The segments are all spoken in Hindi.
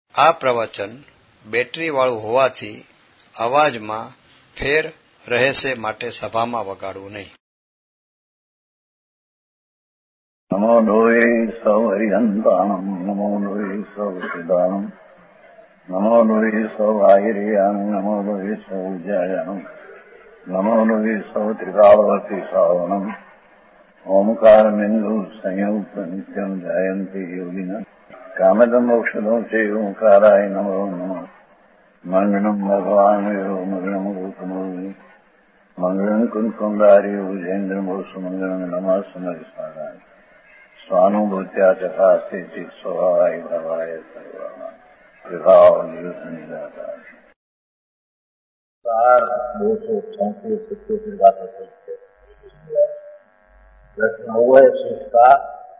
આ પ્રવચન બેટરીવાળું હોવાથી અવાજમાં ફેર રહેશે માટે સભામાં વગાડવું નહીં. નમો લોહે સૌ હરિહંતાણમ નમો લોહે સૌ સિદ્ધાણમ નમો લોહે સૌ આહિર્યાણમ નમો લોહે સૌ જયાણમ નમો લોહે સૌ ત્રિકાળવતી શ્રાવણમ ઓમકારમિંદુ સંયુક્ત નિત્યમ જયંતિ યોગિના કામદમ મોક્ષદો છે ઓંકારાય નમો નમઃ. મંગળમ ભગવાન મંગળમ ગૌતમો મંગળમ કુંકુંડાર્યો જૈન્દ્રમો સુમંગળમ નમઃ સમરિસ્વાદાય स्वानुभूत्या चकास्ते चित स्वभावाय भवाय सर्वमा विभाव निरुद्ध निराकार 238 बातें है. प्रश्न हुआ है इसका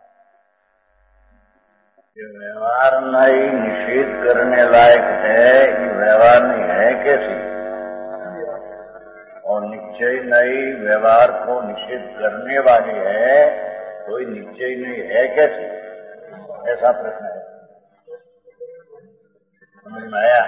कि व्यवहार नहीं निषेध करने लायक है, ये व्यवहार नहीं है कैसी, और निश्चय नहीं व्यवहार को निषेध करने वाली है, कोई निश्चय नहीं है कैसे, ऐसा प्रश्न है. समझ में आया?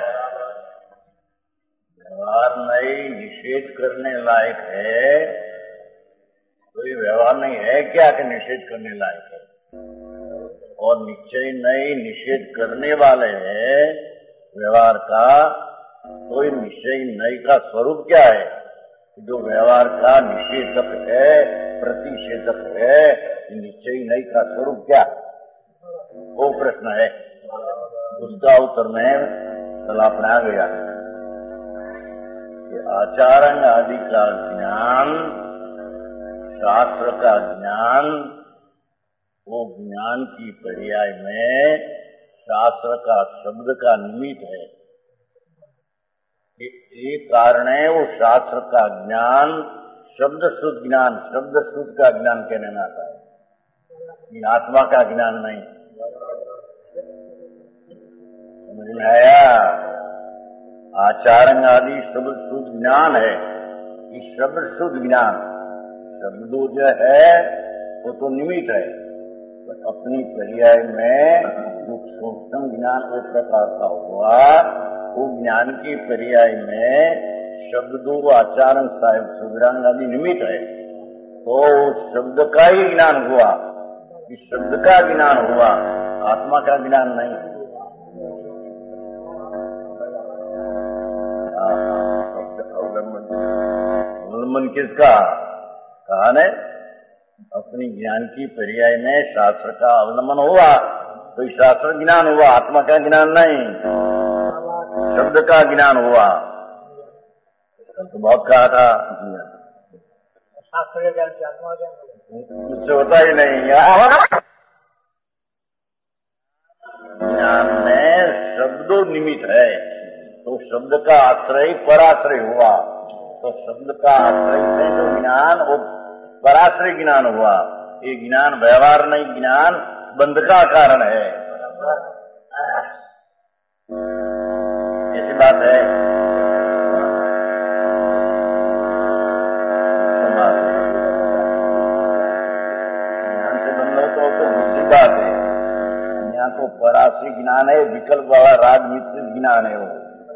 व्यवहार नहीं निषेध करने लायक है, कोई व्यवहार नहीं है क्या कि निषेध करने लायक है, और निश्चय नहीं निषेध करने वाले है व्यवहार का, कोई निश्चय नहीं का स्वरूप क्या है, जो व्यवहार का निषेधक है प्रतिषेधक है, निश्चय नहीं का स्वरूप क्या, वो प्रश्न है. उसका उत्तर में कल आपने आ गया कि आचारण आदि का ज्ञान, शास्त्र का ज्ञान, वो ज्ञान की पर्याय में शास्त्र का शब्द का निमित्त है. एक कारण है वो शास्त्र का ज्ञान शब्द शुद्ध ज्ञान, शब्द शुद्ध का ज्ञान कहने में आता है, आत्मा का ज्ञान नहीं. समझ में आया? आचारण आदि शब्द शुद्ध ज्ञान है. इस शब्द शुद्ध ज्ञान शब्दों जो है वो तो निमित्त है, तो अपनी पर्याय में जो सूक्ष्म ज्ञान वो प्रकार का हुआ, वो ज्ञान की पर्याय में शब्दों आचारण साहिब सुविधान आदि निमित्त है, तो शब्द का ही ज्ञान हुआ. इस शब्द का ज्ञान हुआ, आत्मा का ज्ञान नहीं. अवलंबन किसका कहा ने? अपनी ज्ञान की पर्याय में शास्त्र का अवलंबन हुआ, तो शास्त्र ज्ञान हुआ, आत्मा का ज्ञान नहीं, शब्द का ज्ञान हुआ. तो बहुत कहा था शास्त्र ज्ञान से आत्मा ज्ञान उससे होता ही नहीं. ज्ञान में शब्दों निमित्त है, तो शब्द का आश्रय पराश्रय हुआ, तो शब्द का आश्रय से जो ज्ञान वो पराश्रय ज्ञान हुआ. ये ज्ञान व्यवहार नहीं, ज्ञान बंध का कारण है. ऐसी बात है. ज्ञान से बंध हो तो दूसरी बात है. यहाँ तो पराश्रय ज्ञान है, विकल्प वाला राग मिश्रित ज्ञान है. वो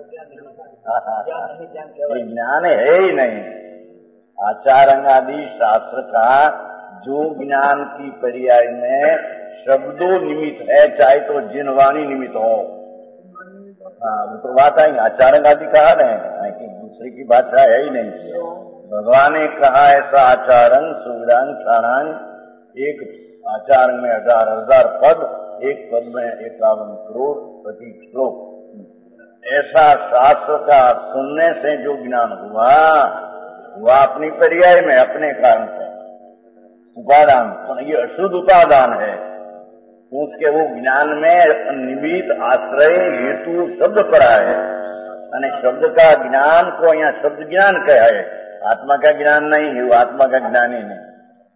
ये ज्ञान है ही नहीं. आचारण आदि शास्त्र का जो ज्ञान की पर्याय में शब्दों निमित्त है, चाहे तो जिनवाणी निमित्त हो. वो तो बात आई. आचारण आदि कहा नहीं कि दूसरे की भाषा है ही नहीं. भगवान ने कहा ऐसा आचारण सुविधान क्षणांग, एक आचारण में 1000 पद, एक पद में 51 करोड़ प्रति श्लोक. ऐसा शास्त्र का सुनने से जो ज्ञान हुआ वह अपनी पर्याय में अपने कारण से उपादान, ये अशुद्ध उपादान है. उसके वो ज्ञान में निमित्त आश्रय हेतु शब्द पड़ा है, અને शब्द का ज्ञान को यहाँ शब्द ज्ञान कहा है, आत्मा का ज्ञान नहीं है. वो आत्मा का ज्ञान ही नहीं.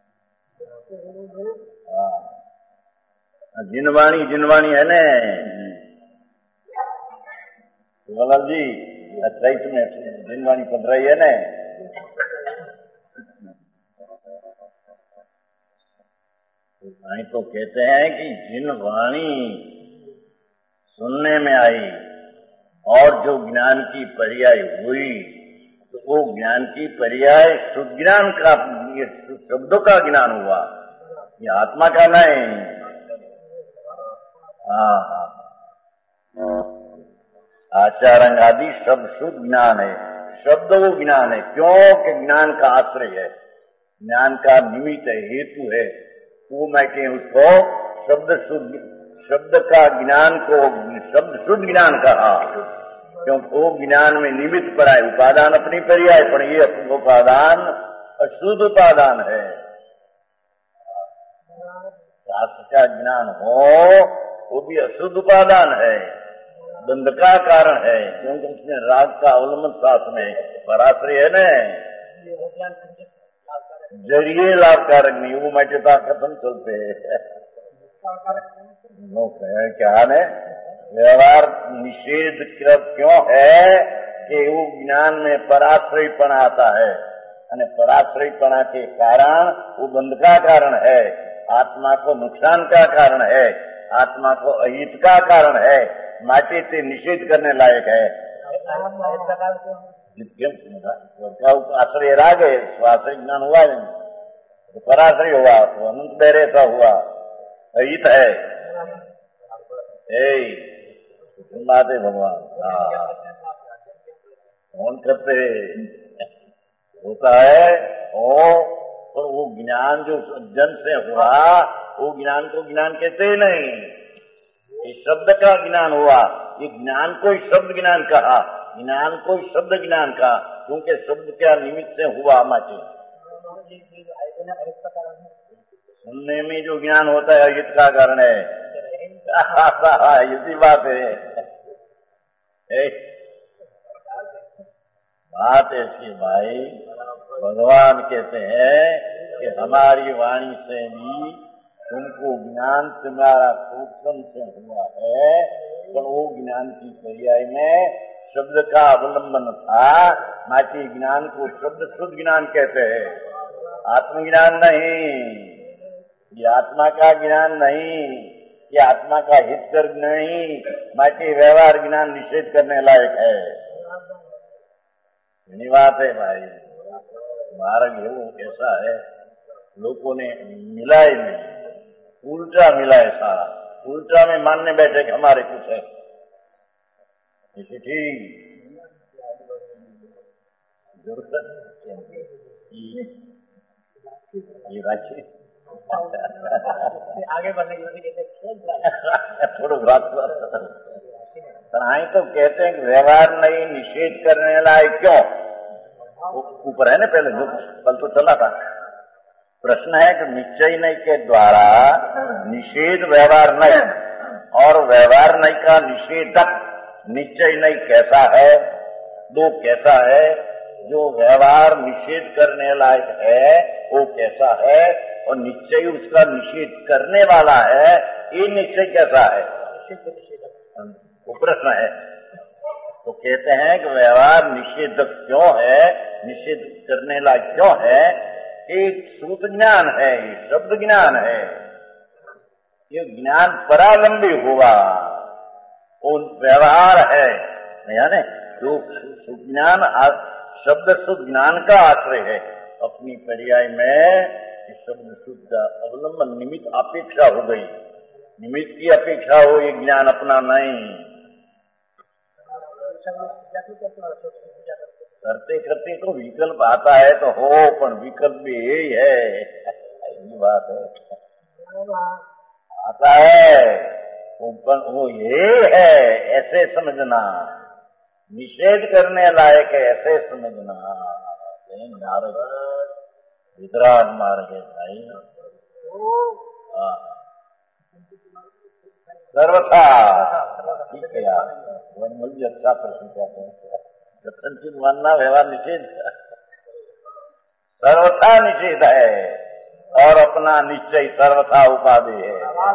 जिनवाणी है ने वल्लभ जी, चैत में जिनवाणी पढ़ रही है ने. तो कहते हैं कि जिनवाणी सुनने में आई और जो ज्ञान की पर्याय हुई तो वो ज्ञान की पर्याय शुद्ध ज्ञान का, शब्दों का ज्ञान हुआ, ये आत्मा का नहीं। आचारंग आदि शब्द शुद्ध ज्ञान है, शब्द वो ज्ञान है, क्योंकि ज्ञान का आश्रय है, ज्ञान का निमित्त है, हेतु है। वो मैं कहूं उसको शब्द का ज्ञान को शब्द शुद्ध ज्ञान कहा, क्योंकि वो ज्ञान में निमित्त पर आए, उपादान अपनी पर्याय पर, ये उपादान अशुद्ध उपादान है। शास्त्र का ज्ञान हो वो भी अशुद्ध उपादान है, बंध का कारण है, क्योंकि उसमें राग का अवलंबन साथ में पराश्रय है न, जरिए लाभकारक नहीं, वो मचता कथन चलते क्या है। व्यवहार निषेध क्यों है कि वो ज्ञान में पराश्रयपण आता है, અને पराश्रयपणा के कारण वो बंध का कारण है, आत्मा को नुकसान का कारण है, आत्मा को अहित का कारण है, माटी से निषेध करने लायक है। आश्रय राग है, स्वाश्रय ज्ञान हुआ नहीं, तो पराश्रय हुआ तो अनंत बहरे सा हुआ, अहित है। बात है भगवान, कौन करते होता है और वो ज्ञान जो जन से हुआ वो ज्ञान को ज्ञान कहते ही नहीं, ये शब्द का ज्ञान हुआ, ये ज्ञान को शब्द ज्ञान कहा, ज्ञान को शब्द ज्ञान कहा, क्योंकि शब्द क्या निमित्त से हुआ माचे। सुनने में जो ज्ञान होता है हित का कारण है, इसी बात है। बात ऐसी भाई, भगवान कहते हैं कि हमारी वाणी से भी तुमको ज्ञान तुम्हारा सूक्ष्म से हुआ है, पर वो ज्ञान की पर्याय में शब्द का अवलंबन था, माटी ज्ञान को शब्द शुद्ध ज्ञान कहते हैं, आत्मज्ञान नहीं, ये आत्मा का ज्ञान नहीं, ये आत्मा का हित कर नहीं, माटी व्यवहार ज्ञान निषेध करने लायक है। यही बात है भाई, मार्ग वो कैसा है, लोगों ने मिला ही नहीं, उल्टा मिला है सारा, उल्टा में मानने बैठे कि हमारे कुछ है, ठीक ये राखी आगे बढ़ने के थोड़ा आई तो कहते हैं कि व्यवहार नहीं निषेध करने लायक, क्यों ऊपर है ना, पहले कल तो चला था। प्रश्न है कि निश्चय नहीं के द्वारा निषेध व्यवहार नहीं, और व्यवहार नहीं का निषेधक निश्चय नहीं कैसा है, दो कैसा है, जो व्यवहार निषेध करने लायक है वो कैसा है, और निश्चय उसका निषेध करने वाला है, ये निश्चय कैसा है, वो प्रश्न है। तो कहते हैं कि व्यवहार निषेधक क्यों है, निषेध करने लायक क्यों है, एक श्रुत ज्ञान है, ये शब्द ज्ञान है, ये ज्ञान परालंबी हुआ, वो व्यवहार है, यानी जो ज्ञान शब्द शुद्ध ज्ञान का आश्रय है, अपनी पर्याय में शब्द शुद्ध का अवलंबन निमित्त अपेक्षा हो गई, निमित्त की अपेक्षा हो, ये ज्ञान अपना नहीं। करते करते तो विकल्प आता है तो हो, पर विकल्प भी यही है, ये बात है, आता है वो यही है, ऐसे समझना, निषेध करने लायक है ऐसे समझना। नारद वितराग मार्ग है भाई, सर्वथा ठीक है यार, मुझे अच्छा प्रश्न कहते हैं, कथनचित मानना व्यवहार निषेध सर्वथा निषेध है, और अपना निश्चय सर्वथा उपाधि है।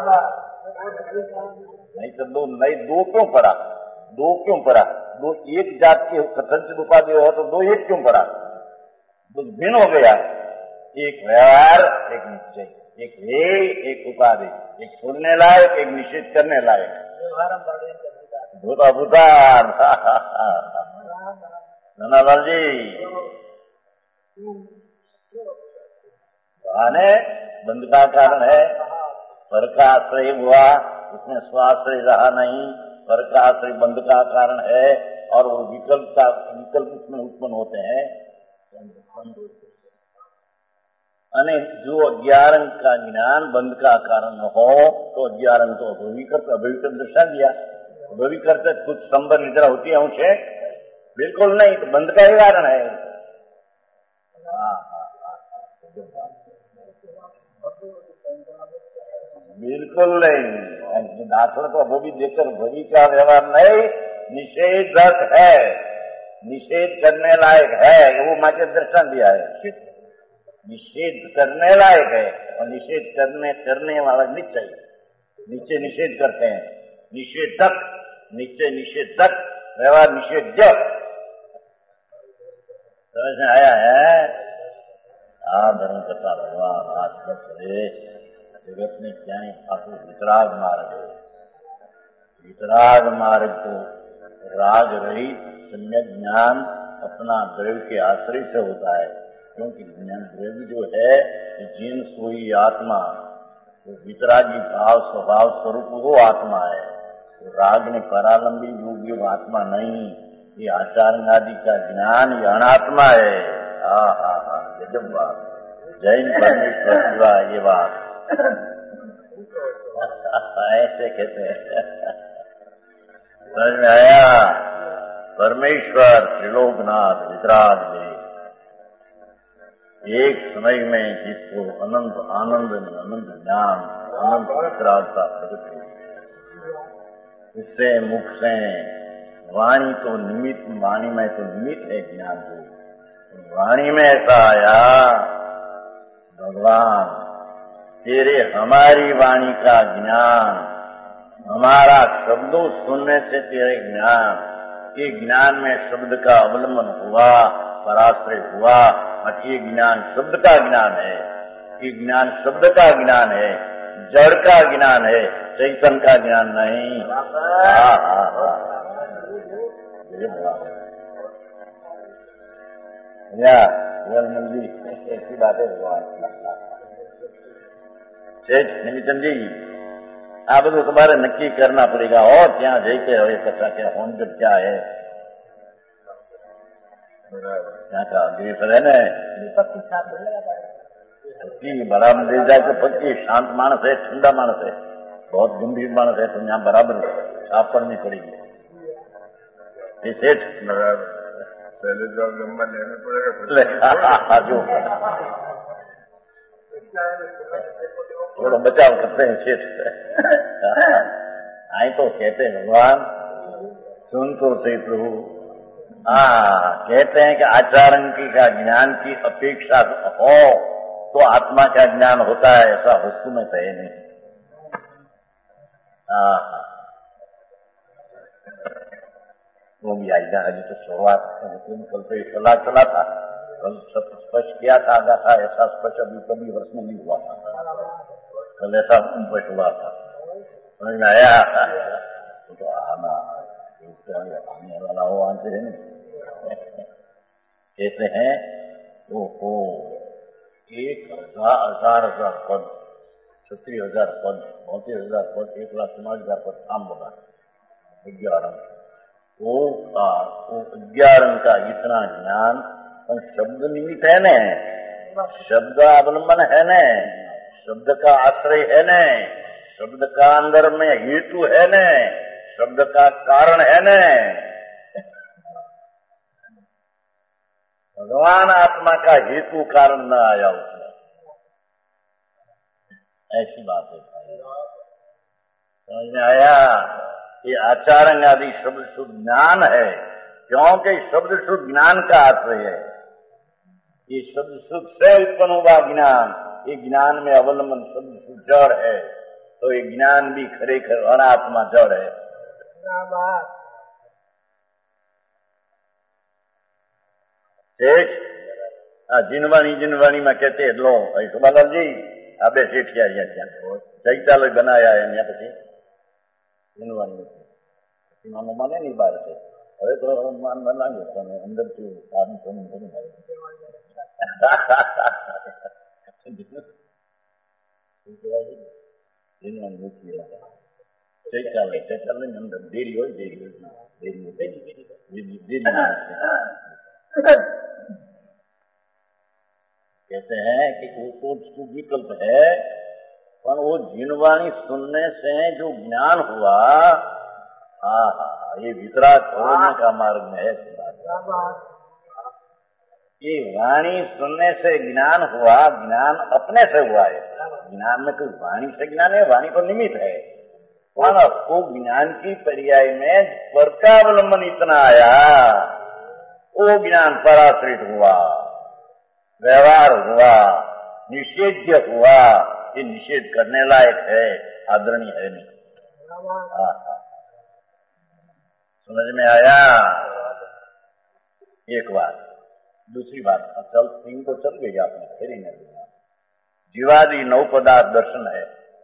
नहीं तो दो क्यों पड़ा, दो क्यों पड़ा, दो एक जात की कथनचित उपाधि हो तो दो एक क्यों पड़ा, दो भिन्न हो गया, एक व्यवहार एक निश्चय, एक उपाधि, एक छोड़ने लायक एक निषेध करने लायक। भूतार धनालाल जी आने बंद का कारण है पर का आश्रय हुआ, उसमें स्वाश्रय रहा नहीं, पर का आश्रय बंद का कारण है और वो विकल्प उसमें उत्पन्न होते हैं। अने जो अज्ञान का ज्ञान बंद का कारण हो तो अज्ञान तो अभविकल्प दर्शा दिया। अभविकल्प कुछ संबर निद्रा होती है उसे बिल्कुल नहीं, तो बंद का ही कारण है। बिल्कुल नहीं, दाखिल तो वो भी देखकर भवी का व्यवहार नहीं, निषेधक है, निषेध करने लायक है, वो माके दर्शन दिया है। निषेध करने लायक है और निषेध करने वाला निश्चय नीचे निषेध करते हैं, निषेधक नीचे निषेधक व्यवहार निषेध्य समझ में आया है। धर्म कथा भगवान आज जगत में क्या है वितराग मार्ग है। वितराग मार्ग को राग रहित सम्यक ज्ञान अपना द्रव्य के आश्रय से होता है, क्योंकि ज्ञान द्रव्य जो है जीन सोई आत्मा, तो वितरागी भाव स्वभाव स्वरूप वो आत्मा है। तो राग ने परालंबी योगी आत्मा नहीं, ये आचार आदि का ज्ञान ये अनात्मा है। गजब बात, जैन परमेश्वर ये बात ऐसे कहते हैं। समझ में आया? परमेश्वर त्रिलोकनाथ वितराग देव एक समय में जिसको अनंत आनंद अनंत ज्ञान अनंत वितरागता प्रकट हुई, उससे मुख से वाणी तो निमित्त, वाणी में तो निमित्त है ज्ञान को, वाणी में ऐसा आया भगवान तेरे हमारी वाणी का ज्ञान, हमारा शब्दों सुनने से तेरे ज्ञान, ये ज्ञान में शब्द का अवलंबन हुआ, पराश्रय हुआ, और ये ज्ञान शब्द का ज्ञान है, ये ज्ञान शब्द का ज्ञान है, जड़ का ज्ञान है, चैतन्य का ज्ञान नहीं। ऐसी बात है भगवान निमितन जी, आ બધું તમારે નક્કી करना पड़ेगा और ત્યાં જઈતે હવે કચા क्या होनगढ़ क्या है, यहाँ का देश है न पक्की बराबर दे जाए तो पक्की शांत मानस है, ठंडा मानस है, बहुत गंभीर मानस है, तो यहाँ बराबर साफ करनी पड़ेगी। ये सेठ पहले जो लंबा लेना पड़ेगा जो थोड़ा बचाव करते हैं सेठ आई तो कहते हैं भगवान सुन तो सही प्रभु। कहते हैं कि आचारंकी का ज्ञान की अपेक्षा हो तो आत्मा का ज्ञान होता है, ऐसा वस्तु में तो है नहीं। वो भी आएगा, अभी तो शुरुआत कल तो सलाह चला था, कल सब स्पष्ट किया था, आगा था ऐसा स्पष्ट अभी कभी वर्ष में नहीं हुआ था, कल ऐसा स्पष्ट हुआ था, समझ में आया? तो आना आने वाला हो आते हैं कहते हैं वो 1,000 पद, 36,000 पद, 32,000 पद, 1,40,000 पद काम बना 11 वो 11 का इतना ज्ञान शब्द निमित्त है न, शब्द अवलंबन है न, शब्द का आश्रय है न, शब्द का अंदर में हेतु है न, शब्द का कारण है न। भगवान आत्मा का हेतु कारण न आया उसमें, ऐसी बात है। समझ में आया? ये आचारंग आदि शब्द शुद्ध ज्ञान है, क्योंकि शब्द शुद्ध ज्ञान का आश्रय है। ये शब्द शुद्ध से उत्पन्न हुआ ज्ञान, ये ज्ञान में अवलंबन शब्द शुद्ध जड़ है, तो ये ज्ञान भी खरेखर अनात्मा जड़ है। जिनवाणी में कहते लो भाई सुबालाल जी आपे सेठिया क्या चैतालय बनाया है, પછી जिनवाणी માનો માને નહીં બહારથી. હવે તો માનમાં લાગ્યું તમે અંદરથી કામ કરી ચૈતાલે અંદર દેરી હોય कहते हैं कि वो तो विकल्प है, पर वो जिनवाणी सुनने से जो ज्ञान हुआ, हाँ ये वितराग होने का मार्ग में है. ये वाणी सुनने से ज्ञान हुआ, ज्ञान अपने से हुआ है. ज्ञान में कोई वाणी से ज्ञान है, वाणी को निमित्त है. और आपको ज्ञान की पर्याय में पर का अवलंबन इतना आया, वो ज्ञान पराश्रित हुआ, व्यवहार हुआ, निषेध्य हुआ. ये निषेध करने लायक है, आदरणीय है नहीं. समझ में आया? एक बात. दूसरी बात, चल 3 तो चल गई आपने, फिर ही नहीं. जीवादि 9 पदार्थ दर्शन है.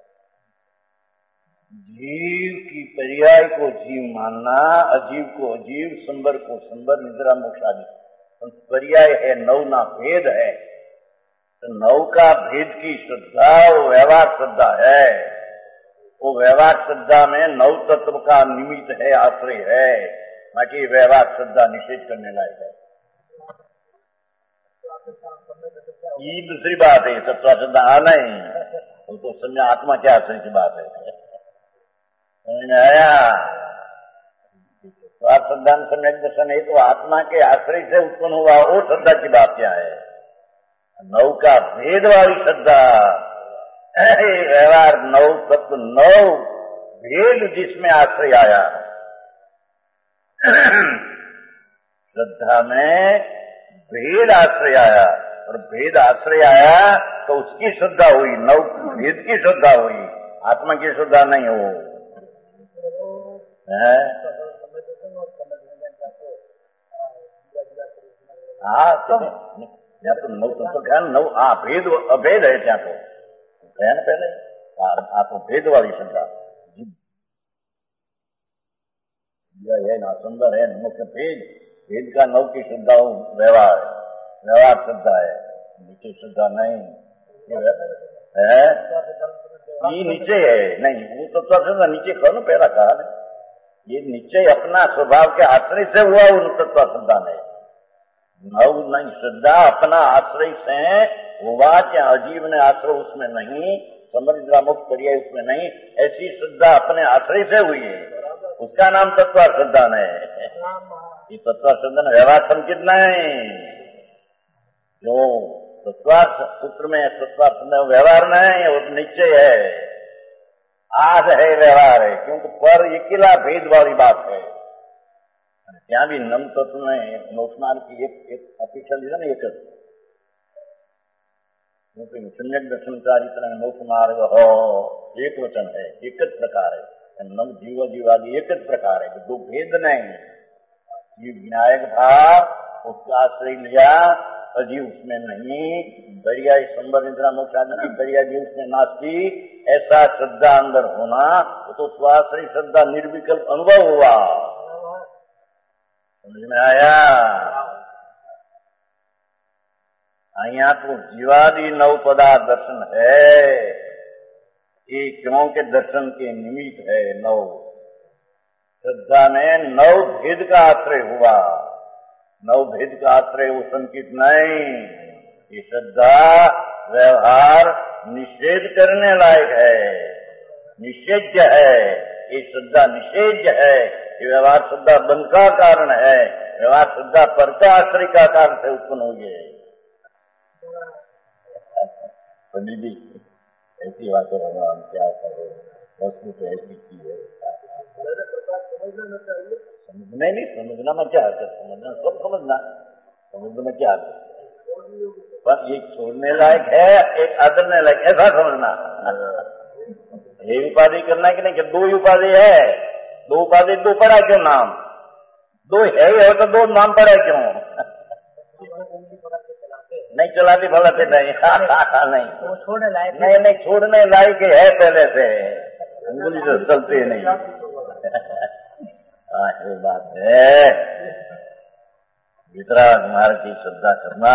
जीव की पर्याय को जीव मानना, अजीव को अजीव, संबर को संबर, निद्रा मोक्ष आदि पर्याय है. 9 ना भेद है. तो 9 का भेद की श्रद्धा वो व्यवहार श्रद्धा है. वो व्यवहार श्रद्धा में 9 तत्व का निमित्त है, आश्रय है. बाकी व्यवहार श्रद्धा निषेध करने लायक है. ये दूसरी बात है. तत्व श्रद्धा नहीं, वो तो समझा आत्मा के आश्रय की बात है. समझ में आया? श्रद्धा सम्यक दर्शन है तो आत्मा के आश्रय से उत्पन्न हुआ, वो श्रद्धा की बात क्या है? 9 का भेद वाली श्रद्धा, व्यवहार 9 तत्व 9 भेद जिसमें आश्रय आया. श्रद्धा में भेद आश्रय आया, और भेद आश्रय आया तो उसकी श्रद्धा हुई. 9 भेद की श्रद्धा हुई, आत्मा की श्रद्धा नहीं हो. हाँ तो या तो 9 तत्व का 9 भेद अभेद है. क्या तो कहा ना पहले, आपको भेद वाली श्रद्धा है ना, सुंदर है. मुख्य भेद का 9 की श्रद्धा व्यवहार है, व्यवहार श्रद्धा है. नीचे श्रद्धा नहीं है. ये नीचे है नहीं, वो तो श्रद्धा नीचे कहो ना, पहला कहा नहीं. ये नीचे अपना स्वभाव के आश्रय से हुआ, उन तत्व श्रद्धा नहीं. 9 नहीं, श्रद्धा अपना आश्रय से हुआ, क्या अजीव ने आश्रय उसमें नहीं, समृद्ध मुक्त पर्याय उसमें नहीं. ऐसी श्रद्धा अपने आश्रय से हुई है, उसका नाम तत्व श्रद्धा नहीं. ये तत्व श्रद्धा व्यवहार संकित नहीं. जो तत्वार्थ सूत्र में तत्वार्थ व्यवहार नहीं, वो निश्चय है, आज है, व्यवहार है. क्योंकि पर अकेला भेद वाली बात है. ત્યાં બી નમ તત્વ ને મોક્ષ માર્ગ की एक अपेक्षा ली ना. एक सम्यक दर्शन चारित्र मोक्ष मार्ग हो, एक वचन है, एक ज प्रकार है. नम जीव जीवादि एक ज प्रकार है, दो भेद नहीं. जीव विनायक था, उसका आश्रय लिया, अजीव उसमें नहीं. पर्याय संबर निद्रा मोक्ष आदि की पर्याय भी उसमें नास्ती. ऐसा श्रद्धा अंदर होना, तो स्वाश्रय श्रद्धा निर्विकल्प अनुभव हुआ. समझ में आया? यहाँ तो जीवादि 9 पदार्थ दर्शन है. ये क्यों के दर्शन के निमित्त है. 9 श्रद्धा में 9 भेद का आश्रय हुआ. 9 भेद का आश्रय वो संकित नहीं. ये श्रद्धा व्यवहार निषेध करने लायक है, निषेध्य है. ये श्रद्धा निषेध्य है. ये व्यवहार श्रद्धा बंध का कारण है. व्यवहार श्रद्धा पर का आश्रय का कारण से उत्पन्न हुई है. दीदी ऐसी बातें भगवान क्या करे, वस्तु तो ऐसी चीज है. समझना नहीं, समझना में क्या है, समझना सब समझना, समझने में क्या है. पर ये छोड़ने लायक है, एक आदरने लायक, ऐसा समझना. ये उपाधि करना कि नहीं, कि 2 उपाधि है. 2 उपाधि 2 पड़ा क्यों नाम? 2 है ही हो तो 2 नाम पड़ा क्यों? नहीं चलाती फलाते नहीं. नहीं छोड़ने लायक नहीं, छोड़ने लायक है पहले से. अंगुली से चलते नहीं. ये बात है। वितराग मार्ग की श्रद्धा करना।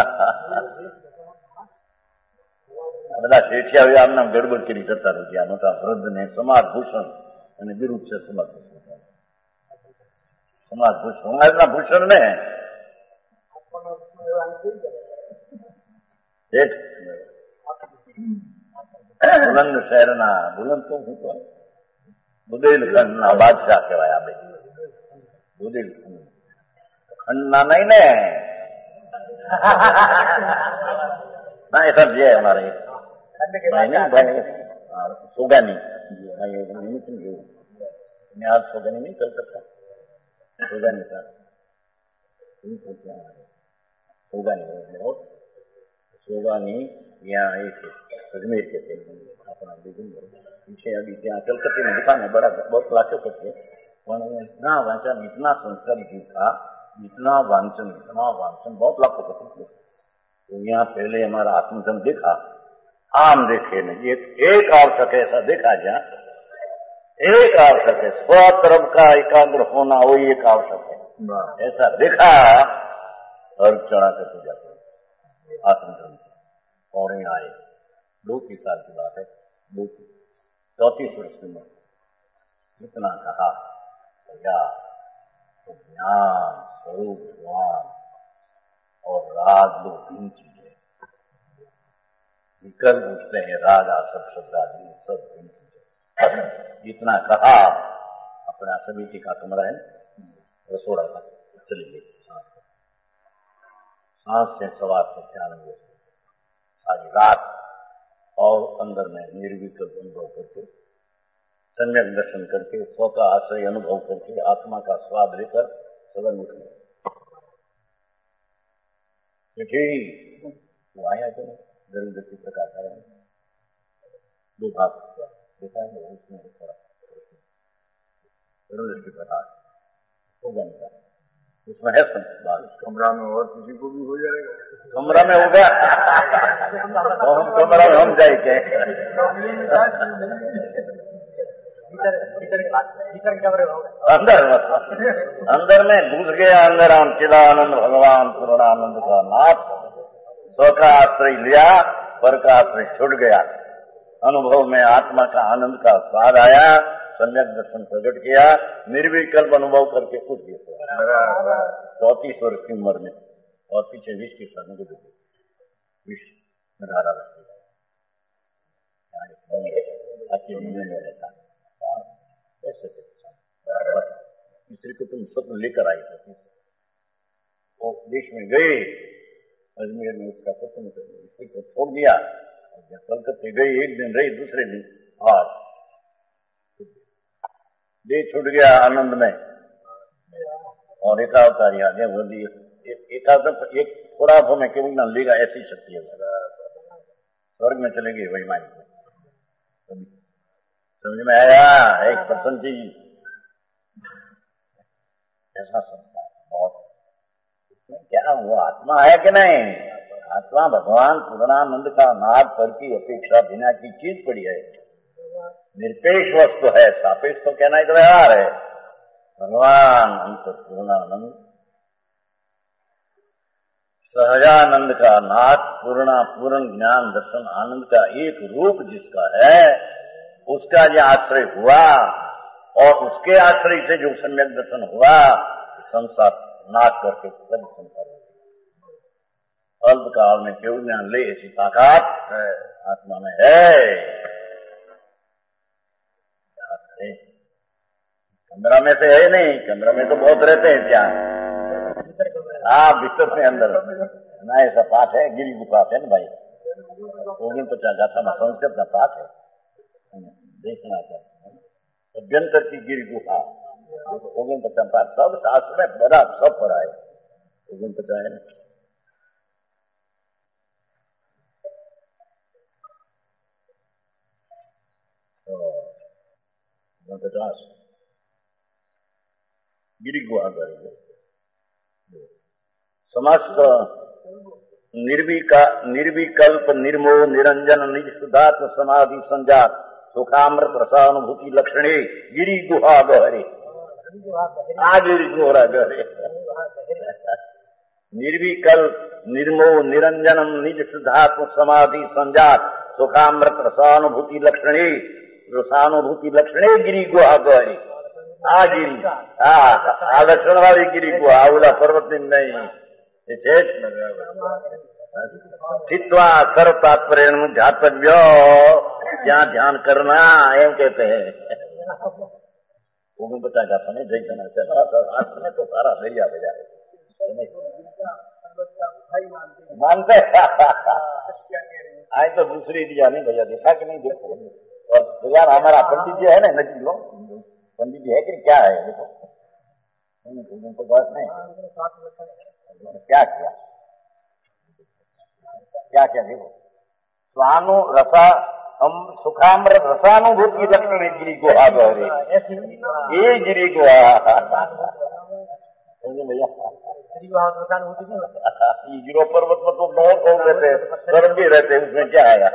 બધા શેઠિયાઓ આમના ગડબડ કરી કરતા નથી। આ મોટા વૃદ્ધને સમાજભૂષણ અને વિરુદ્ધ છે સમાજભૂષણ। સમાજભૂષણ સમાજના ભૂષણ ને એક બુલંદ શહેરના બુલંદ તો શું કહેવાય, બુદેલખંડના બાદશાહ કહેવાય। આપણે બુદેલખંડ ખંડના નહીં ને, ના એ सब ये हमारे भाई सोगानी आज सोगानी नहीं चल सकता, सोगानी का सोगानी यहाँ एक अजमेर के थे अपना पीछे अभी ત્યાં कलकत्ते में दुकान है, बड़ा बहुत लाखों करते इतना वांचन, इतना संस्कारी जीव था, इतना वांचन बहुत लाखों करते। तो यहाँ पहले हमारा आत्मधन देखा, आम देखे नहीं, एक आवश्यक है ऐसा देखा जहाँ एक आवश्यक है, स्व तरफ का एकाग्र होना वही एक आवश्यक है, ऐसा देखा और चढ़ा कर पूजा कर आत्मधन और यहाँ आए। 2-3 साल की बात है, 34 वर्ष की उम्र, इतना कहा या तो ज्ञान स्वरूप भगवान और राग दो तीन चीजें विकल्प उठते हैं, राग आसक्त श्रद्धादि सब तीन चीजें। जितना कहा अपना समिति का कमरा है रसोड़ा का, चली गई सांस से सवार से ध्यान हुए सारी रात, और अंदर में निर्विकल्प अनुभव करके, सम्यक दर्शन करके, स्व का आश्रय अनुभव करके, आत्मा का स्वाद लेकर सदन उठ गए। वो आया तो जरूर दृष्टि प्रकाश आया, 2 भाग देखा है उसमें थोड़ा जरूर दृष्टि प्रकाश हो जाएगा, उसमें है बात। कमरा में और किसी को भी हो जाएगा, कमरा में होगा तो हम कमरा में हम जाएंगे। अंदर में घुस गया, अंदर हम चिदानंद भगवान पूर्णानंद का नाथ, स्व का आश्रय लिया, पर का आश्रय छूट गया, अनुभव में आत्मा का आनंद का स्वाद आया, सम्यक दर्शन प्रकट किया, निर्विकल्प अनुभव करके कुछ दिए 34 वर्ष की उम्र में, और पीछे 20 की साल में 20 18 वर्ष रहता ऐसे स्त्री को तुम स्वप्न लेकर आई थी, वो देश में गए, अजमेर में उसका स्वप्न स्त्री को छोड़ दिया, जब कलकत्ते गई, एक दिन रही, दूसरे दिन आज देह छूट गया आनंद में, और एकावतार याद है वो दी एक थोड़ा में केवल न लेगा, ऐसी शक्ति है, स्वर्ग में चले गए वही माइक में। समझ में आया? एक प्रसन्न जी ऐसा संस्कार बहुत, इसमें क्या हुआ, आत्मा है कि नहीं? आत्मा भगवान पूर्णानंद का नाद पर की अपेक्षा बिना की चीज पड़ी है, निरपेक्ष वस्तु है, सापेक्ष तो कहना ही तो व्यवहार है। भगवान अंत पूर्णानंद सहजानंद का नाथ, पूर्ण ज्ञान दर्शन आनंद का एक रूप जिसका है, उसका जो आश्रय हुआ और उसके आश्रय से जो सम्यक दर्शन हुआ, संसार नाश करके सब संसार अल्प काल में केवल ज्ञान ले ऐसी ताकत आत्मा में है। कमरा में से है नहीं, कमरा में तो बहुत रहते हैं क्या, हाँ भीतर में अंदर ना, ऐसा पाठ है, गिरी गुफा है ना भाई, 49 गाथा में संस्कृत का पाठ है, देखना चाहते हैं अभ्यंतर की गिरी गुफा, 49 पाठ सब शास्त्र में बड़ा सब पढ़ा है, 49 है। गिरी गुहा करेंगे समस्त निर्विकल्प निर्मोह निरंजन निज शुद्धात्म समाधि संजात सुखामृत रसानुभूति लक्षणे गिरी गुहा गहरे आगे गोरा करे निर्विकल निर्मोह निरंजनम निज शुद्धात्म समाधि संजात सुखामृत रसानुभूति लक्षणे रसानुभूति लक्षणे गिरी गुहा गहरी आ गिरी आ लक्षण वाली गिरी गुहा ओला पर्वत नहीं चित्वा सर्व तात्पर्य ध्यातव्य क्या ध्यान करना एवं कहते हैं वो बता जाता नहीं जय करना आज में तो सारा दरिया बजा मानते आज तो दूसरी दिया नहीं भैया देखा कि नहीं देखो और यार हमारा पंडित जी है ना नजीब लोग पंडित जी है कि क्या है देखो तो बात नहीं क्या किया क्या क्या देखो स्वानु रसा हम सुखामृत रसानुभूति लक्षण गिरी गुहा गहरे ये गिरी गुहा भैया गिरो पर्वत में तो बहुत लोग रहते सर्व भी रहते उसमें क्या आया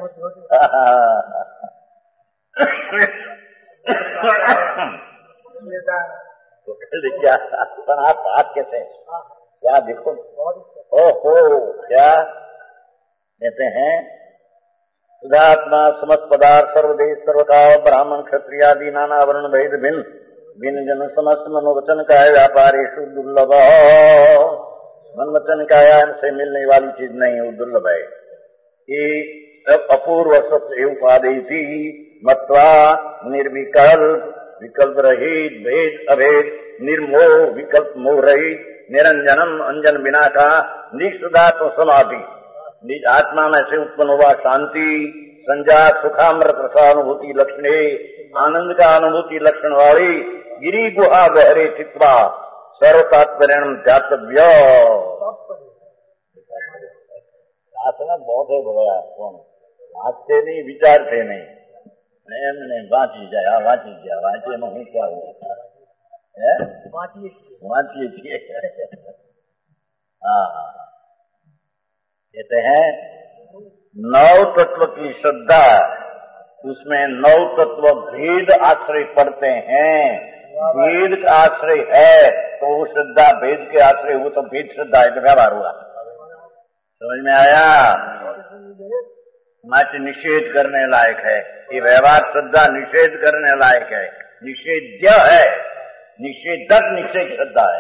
तो क्या आप बात कैसे क्या देखो ओहो क्या कहते हैं सुधात्मा समस्त पदार्थ सर्वदेश सर्वकाल ब्राह्मण क्षत्रिय आदि नाना वर्ण भेद भिन्न भिन्न जन समस्त मनोवचन का व्यापारेशु दुर्लभ मन वचन काया से मिलने वाली चीज नहीं वो दुर्लभ है ये अपूर्व सत्य उपाधि थी मत्वा निर्विकल्प विकल्प रहित भेद अभेद निर्मोह विकल्प मोह रहित निरंजनम अंजन बिना का निष्ठुदात्म समाधि निज आत्मा में से उत्पन्न हुआ शांति संजात सुखामृत रसानुभूति लक्षणे आनंद का अनुभूति लक्षण वाली गिरी गुहा गहरे चित्वा सर्व तात्पर्य ध्यातव्य शासन बहुत है बोला कौन वाँचते नहीं विचारते नहीं एमने वाँची जाए वाँची गया वाँचे में हूँ क्या हुआ वाँचिए છીએ हाँ कहते हैं नौ तत्व की श्रद्धा उसमें नौ तत्व भेद आश्रय पड़ते हैं भेद का आश्रय है तो वो श्रद्धा भेद के आश्रय वो तो भेद श्रद्धा है तो व्यवहार हुआ समझ में आया माचे निषेध करने लायक है ये व्यवहार श्रद्धा निषेध करने लायक है निषेध्य है निषेधक निषेध श्रद्धा है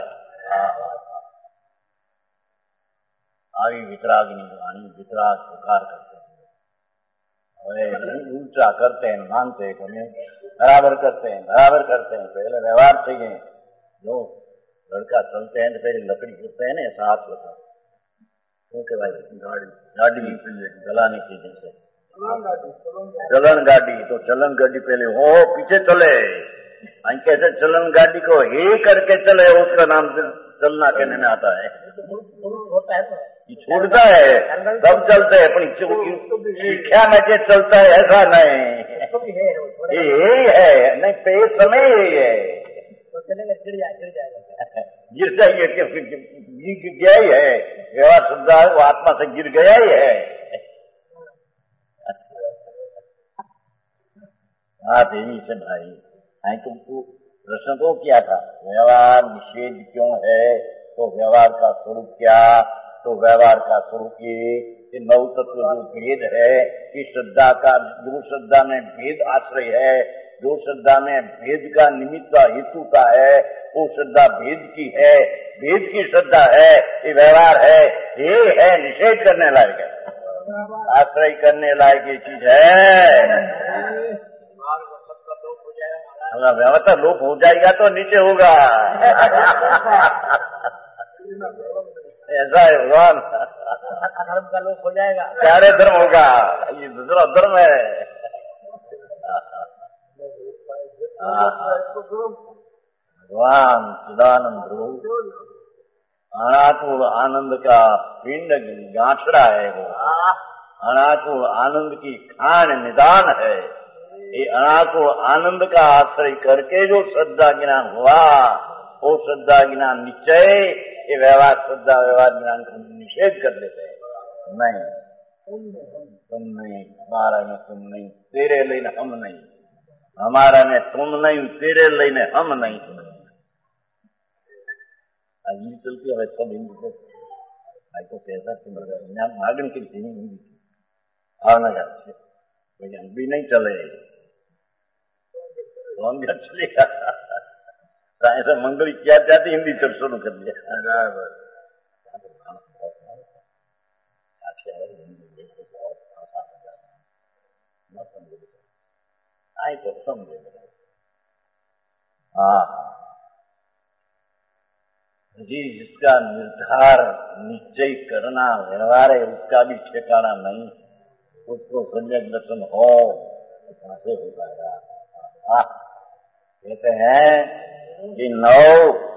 आगे वितराग्नि वाणी वितराग पुकार करते हैं उल्टा करते हैं मानते हैं हमें बराबर करते हैं पहले व्यवहार चाहिए जो लड़का चलते हैं तो पहले लकड़ी करते हैं ना साथ होता क्योंकि भाई गाड़ी चलाने की जैसे चलन गाड़ी तो चलन गाड़ी पहले हो पीछे चले कैसे चलन गाड़ी को हे करके चले उसका नाम चलना कहने में आता है छूटता है सब चलते हैं अपनी शिक्षा में के चलता है ऐसा नहीं यही है नहीं पे समय यही है गिर जाइए गिर गया ही है व्यवहार शुद्धा वो आत्मा से गिर गया ही है हाँ देवी से भाई तुमको प्रश्न तो किया था व्यवहार निषेध क्यों है तो व्यवहार का स्वरूप क्या तो व्यवहार का स्वरूप ये नौ तत्व जो भेद है कि श्रद्धा का जो श्रद्धा में भेद आश्रय है जो श्रद्धा में भेद का निमित्त हेतु का है वो श्रद्धा भेद की है भेद की श्रद्धा है ये व्यवहार है ये है निषेध करने लायक है आश्रय करने लायक ये चीज है व्यवस्था लोप हो जाएगा तो नीचे होगा ऐसा है भगवान धर्म का लोप हो जाएगा प्यारे धर्म होगा ये दूसरा धर्म है भगवान चिदानंद अनाकुल आनंद का पिंड गांठड़ा है वो अनाकुल आनंद की खान निदान है ये अनाकुल आनंद का आश्रय करके जो श्रद्धा ज्ञान हुआ वो श्रद्धा ज्ञान निश्चय ये व्यवहार श्रद्धा व्यवहार ज्ञान को निषेध कर देते हैं नहीं तुम नहीं हमारा में तुम नहीं तेरे लेने हम नहीं हमारा में तुम नहीं तेरे लेने हम नहीं हिंदी चलती है, सब हिंदी से तो कैसा मागण की हिंदी भावनगर से भी नहीं चले, भावनगर चलेगा ऐसा मंगल क्या जाती हिंदी चल शुरू कर दिया। तो समझे हाँ जी, जिसका निर्धार निश्चय करना व्यवहार है उसका भी ठिकाना नहीं, उसको सम्यक दर्शन हो कैसे हो जाएगा। कहते हैं कि नौ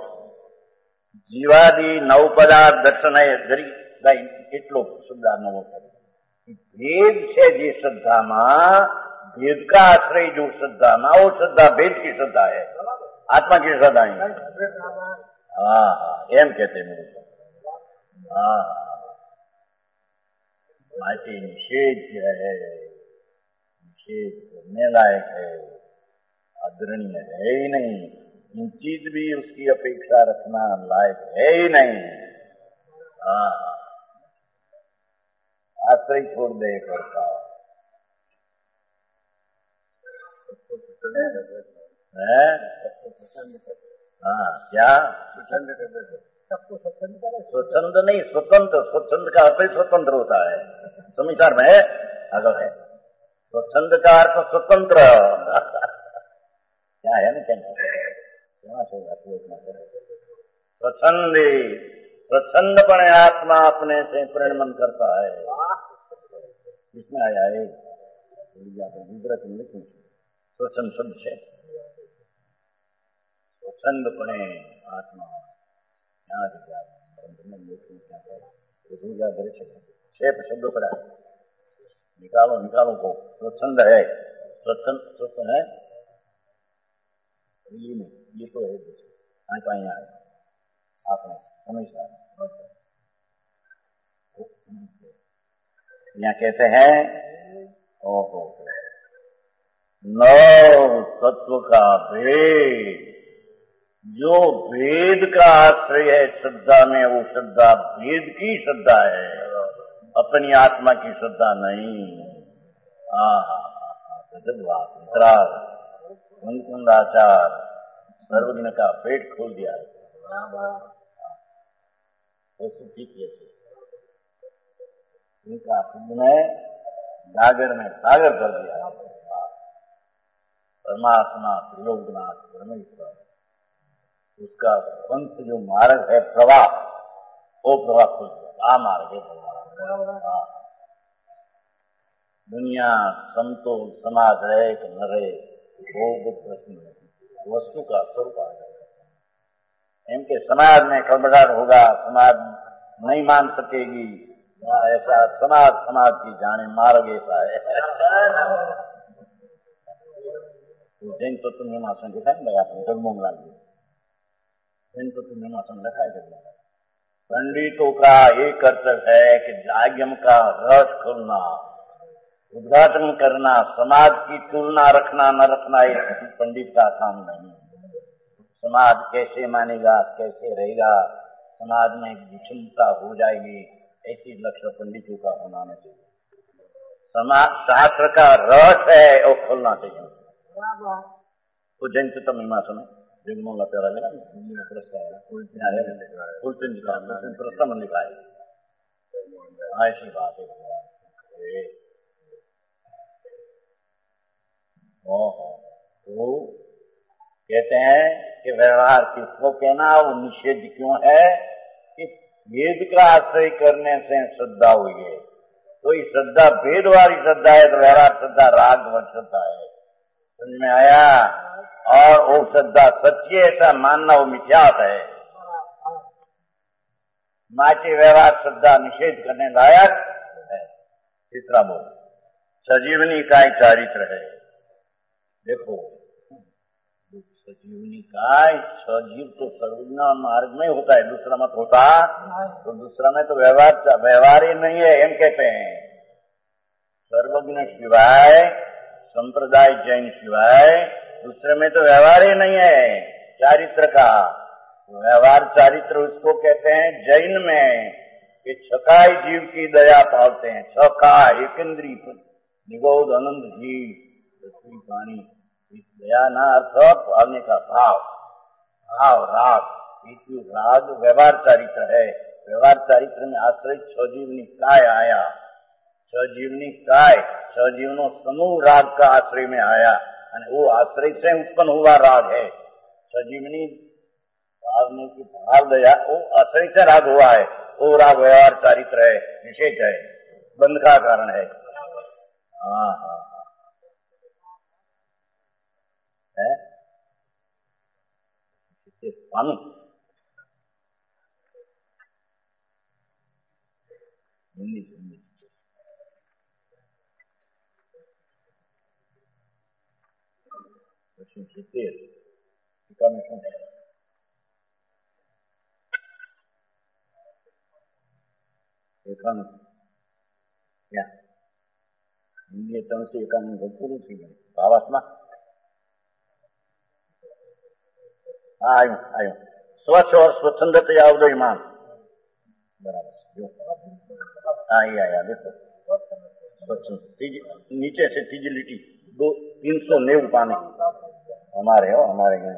जीवादि नौ पदार्थ दर्शन है गरीब એટલો શ્રદ્ધા નવો કરે भेद છે જે શ્રદ્ધામાં भेद का आश्रय जो श्रद्धा ना वो श्रद्धा भेद की श्रद्धा है, आत्मा की श्रद्धा नहीं। हाँ एम कहते मेरे हाँ माटी निषेध है, निषेध करने लायक है, आदरणीय है ही नहीं, इन चीज भी उसकी अपेक्षा रखना लायक है ही नहीं। हाँ आश्रय छोड़ दे करता है। हाँ क्या स्वच्छंद नहीं, स्वतंत्र, स्वच्छंद का अर्थ ही स्वतंत्र होता है, समीचार में अगर है स्वच्छंद का अर्थ स्वतंत्र क्या है ना, क्या स्वच्छंद स्वच्छंदपणे आत्मा अपने से प्रेरणमन करता है। इसमें आया है गुजरात में लिखूं स्वच्छंद शब्द है, स्वच्छंदपणे आत्मा शब्द पड़ा निकालो निकालो को स्वच्छंद है, स्वच्छंद स्वच्छ है ये तो है यहाँ है आपने हमेशा यहाँ कहते हैं ओहो नौ तत्व का भेद, जो भेद का आश्रय है श्रद्धा में वो श्रद्धा भेद की श्रद्धा है, अपनी आत्मा की श्रद्धा नहीं। कुंदाचार सर्वज्ञ का पेट खोल दिया है, ठीक है इनका ने गागर में सागर कर दिया है। परमात्मा त्रिलोकनाथ परमेश्वर उसका पंथ जो मार्ग है प्रवाह, वो प्रवाह खुल गया, मार्ग है प्रवाह। दुनिया समतोल समाज रहे कि न रहे वो प्रश्न वस्तु का स्वरूप आ जाएगा। इनके समाज में खलबलाहट होगा, समाज नहीं मान सकेगी, ऐसा समाज समाज की जाने मार्ग ऐसा है। जैन तो तुम्हें मासन दिखाई लगा जगमोहन लाल जी, जैन तो तुम्हें मासन दिखाई देगा। पंडितों का ये कर्तव्य है कि जागम का रस खोलना, उद्घाटन करना, समाज की तुलना रखना न रखना ये पंडित का काम नहीं। समाज कैसे मानेगा, कैसे रहेगा, समाज में विषमता हो जाएगी, ऐसी लक्ष्य पंडितों का होना नहीं चाहिए। समाज शास्त्र का रस है वो खोलना चाहिए। तो जैन चित्त मीमांसा में जगमोहन का प्यारा लगा प्रश्न में लिखा है, ऐसी बात है। तो कहते हैं कि व्यवहार किसको कहना, वो निषेध क्यों है कि भेद का आश्रय करने से श्रद्धा हुई है। तो ये श्रद्धा भेद वाली श्रद्धा है, तो व्यवहार श्रद्धा राग व श्रद्धा है, समझ में आया। और वो श्रद्धा सच्ची ऐसा मानना वो मिथ्यात है। माची व्यवहार श्रद्धा निषेध करने लायक है। तीसरा बोल सजीवनी का ही चारित्र है। देखो सजीवनी का सजीव तो सर्वज्ञ मार्ग में होता है, दूसरा मत होता तो दूसरा में तो व्यवहार ही नहीं है। हम कहते हैं सर्वज्ञ शिवाय संप्रदाय जैन शिवाय दूसरे में तो व्यवहार ही नहीं है चारित्र का। व्यवहार चारित्र उसको कहते हैं जैन में कि छकाई जीव की दया पालते हैं। छका एक इंद्री निगोद आनंद जीव पृथ्वी पानी, इस दया ना अर्थ पालने का भाव, भाव राग, राग व्यवहार चारित्र है। व्यवहार चारित्र में आश्रय छजीवनी काय आया, छजीवनी काय, छजीवनो समूह राग का आश्रय में आया और वो आश्रय से उत्पन्न हुआ राग है। छजीवनी भावने की भाव दया वो आश्रय से राग हुआ है, वो राग व्यवहार चारित्र है, विशेष है, बंध का कारण है। हाँ हाँ है स्वामी हिंदी हिंदी से पूરું થઈ ગયું ભાવાત્મા आयु स्वच्छ और स्वच्छंदतया उदयमान बराबर आया देखो स्वच्छ नीचे से फिजिलिटी 390 पाने हमारे यहाँ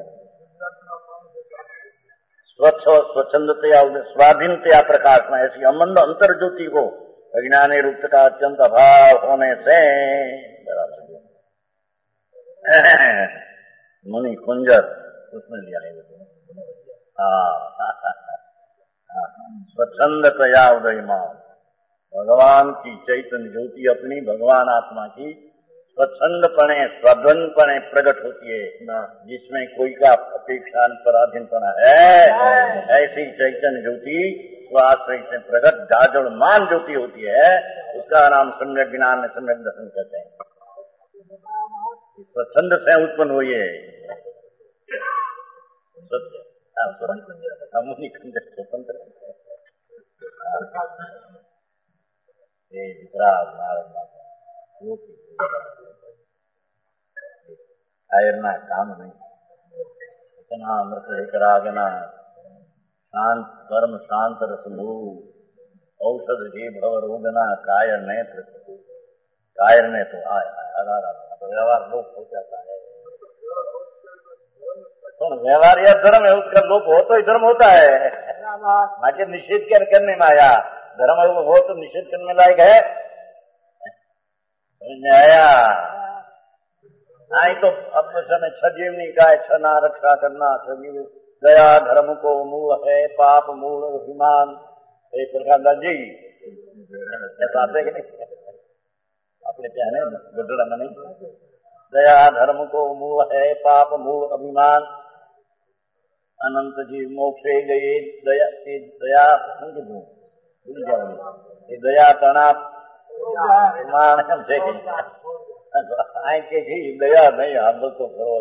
स्वच्छ और स्वच्छंदतया स्वाधीनतया प्रकाश में ऐसी अमंद अंतर ज्योति को अज्ञानी रूप का अत्यंत अभाव होने से मुनि कुंजर उसमें लिया है स्वच्छंदतया उदयमान भगवान की चैतन्य ज्योति अपनी भगवान आत्मा की स्वच्छंदपणे स्वधनपणे प्रकट होती है, जिसमें कोई का अपेक्षा पराधीनपना है। ऐसी चैतन्य ज्योति स्वाश्रय से प्रकट जाजड़मान ज्योति होती है, उसका नाम सम्यक ज्ञान में सम्यक दर्शन कहते हैं। स्वच्छंद से उत्पन्न हुई है स्वतंत्र आयरना काम नहीं इतना अमृत एकरागना शांत कर्म शांत रसभू औषध ही भव रोगना कायर नेत्र कायर ने तो व्यवहार लोप हो जाता है। तो व्यवहार या धर्म है, उसका लोप हो तो ही धर्म होता है। बाकी निषेध करने में आया, धर्म हो तो निषेध करने लायक है। आया आई तो अब समय छजीवनी का है, छना रक्षा करना, छजीव दया धर्म को मूल है, पाप मूल अभिमान, एक प्रकार जी कि नहीं अपने कहने गडड़ा में नहीं। दया धर्म को मूल है, पाप मूल अभिमान, अनंत जीव मोक्षे गए दया दया भूल जाओगे दया तनाप के दया नहीं हम लोग तो करो।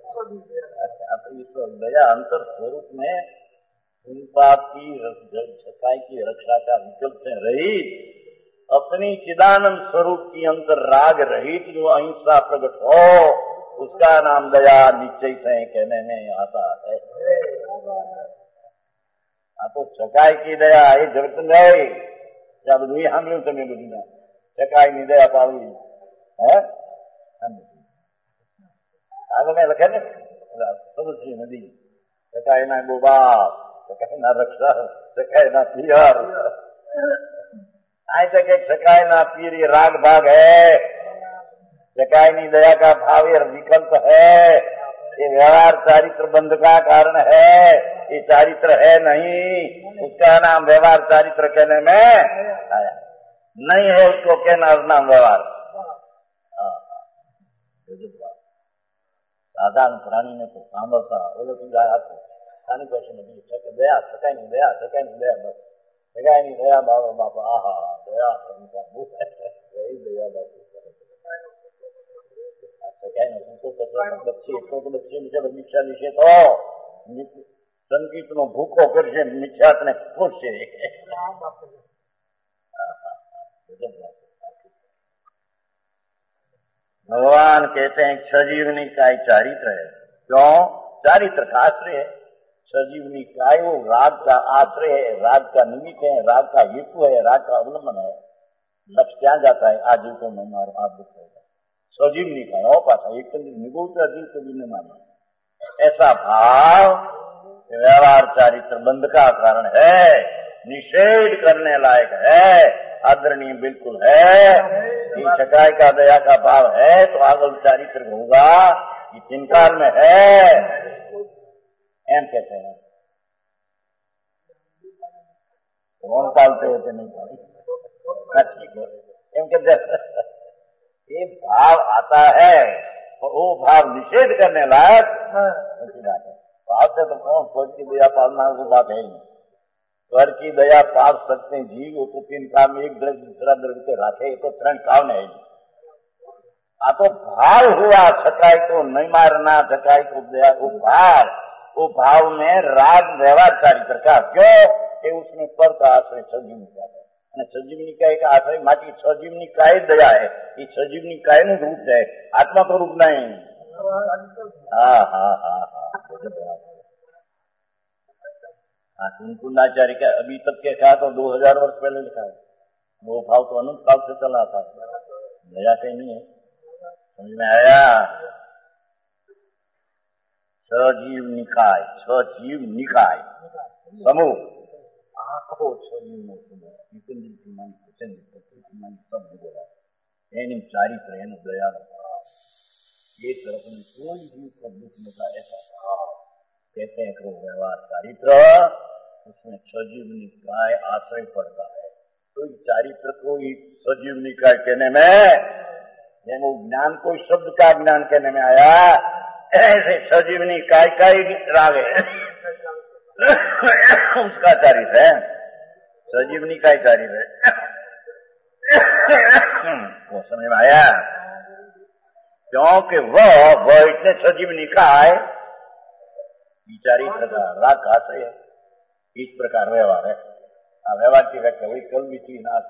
दया अंतर स्वरूप में उन पाप की छकाई की रक्षा का विकल्प से रहित अपनी चिदानंद स्वरूप की अंतर राग रहित जो अहिंसा प्रकट हो, उसका नाम दया निश्चय से कहने में आता है। तो छकाई की दया ये जगत गए जब दुई हम તમે બધું छकाई ની दया पावी है आगे में लखे ने तुलसी नदी छकाई ना गोबा छकाई ना रक्षा छकाई ना पियर आई तक एक छकाई ना पीर ये राग भाग है। छकाई नी दया का भाव ये विकल्प है, ये व्यवहार चारित्र बंध का कारण है, ये चारित्र है नहीं, उसका नाम व्यवहार चारित्र कहने में आया नहीं है, उसको कहना नाम व्यवहार। साधारण प्राणी ने तो सांभता बोले तू जाए आपको खानी पैसे नहीं दया छकाई नहीं दया छकाई नहीं दया बस छकाई नहीं दया बाबा बापा आहा दया यही दया बापू बच्चे मिथ्या निषेध हो संगीत नो भूखो करशे मिथ्यात ने खुशे भगवान कहते हैं सजीवनी का एक चारित्र है। क्यों? चारित्र का आश्रय है। सजीवनी काय वो राग का आश्रय है, राग का निमित्त है, राग का हेतु है, राग का अवलंबन है। लक्ष्य क्या जाता है? आज को मैं मारो, आज दुख होगा। सजीवनी काय हो पाता एक निगोचर जीव कभी न माना। ऐसा भाव व्यवहार चारित्र बंध का कारण है, निषेध करने लायक है, आदरणीय बिल्कुल है। ये छकाय का दया का भाव है तो आगल चारित्र होगा, ये चिंतान में है। एम कहते हैं कौन पालते होते नहीं पालते, एम कहते ये भाव आता है और वो भाव निषेध करने लायक भाव से तो कौन स्वर्ग की दया पालना वो बात है ही। स्वर्ग की दया पाल सकते हैं जीव, वो तो तीन काम एक द्रव्य दूसरा द्रव्य के राखे, तो त्रण काम है। आ तो भाव हुआ, छकाई को नहीं मारना, छकाई को दया, वो भाव में राग व्यवहार चारित्र का क्यों कि उसमें पर का आश्रय सजीवनी का है। सजीवनी का एक आश्रय माटी सजीवनी का दया है, ये सजीवनी का रूप है, आत्मा तो रूप नहीं। हाँ हाँ हाँ हाँ कुंकुंडाचार्य का अभी तक के कहा तो 2000 वर्ष पहले लिखा है। वो भाव तो अनंत काल से चला था, दया कहीं नहीं है। समझ में आया? सजीव निकाय, सजीव निकाय समूह आखो सजीव सब बोला एनी चारित्र एनु दया ये तरफ में कोई जीव को दुख में का ऐसा भाव कहते हैं कि व्यवहार चारित्र उसमें सजीव निकाय आश्रय पड़ता है। तो चारित्र को सजीव निकाय कहने में वो ज्ञान को शब्द का ज्ञान कहने में आया, ऐसे सजीवनी काय का ही राग है उसका चारित्र है, सजीवनी का ही चारित्र है। वो समझ में आया? क्योंकि वह इतने सजीवनी का है, चारित्र का राग का आश्रय है। इस प्रकार व्यवहार है। व्यवहार की व्याख्या वही कल भी थी ना,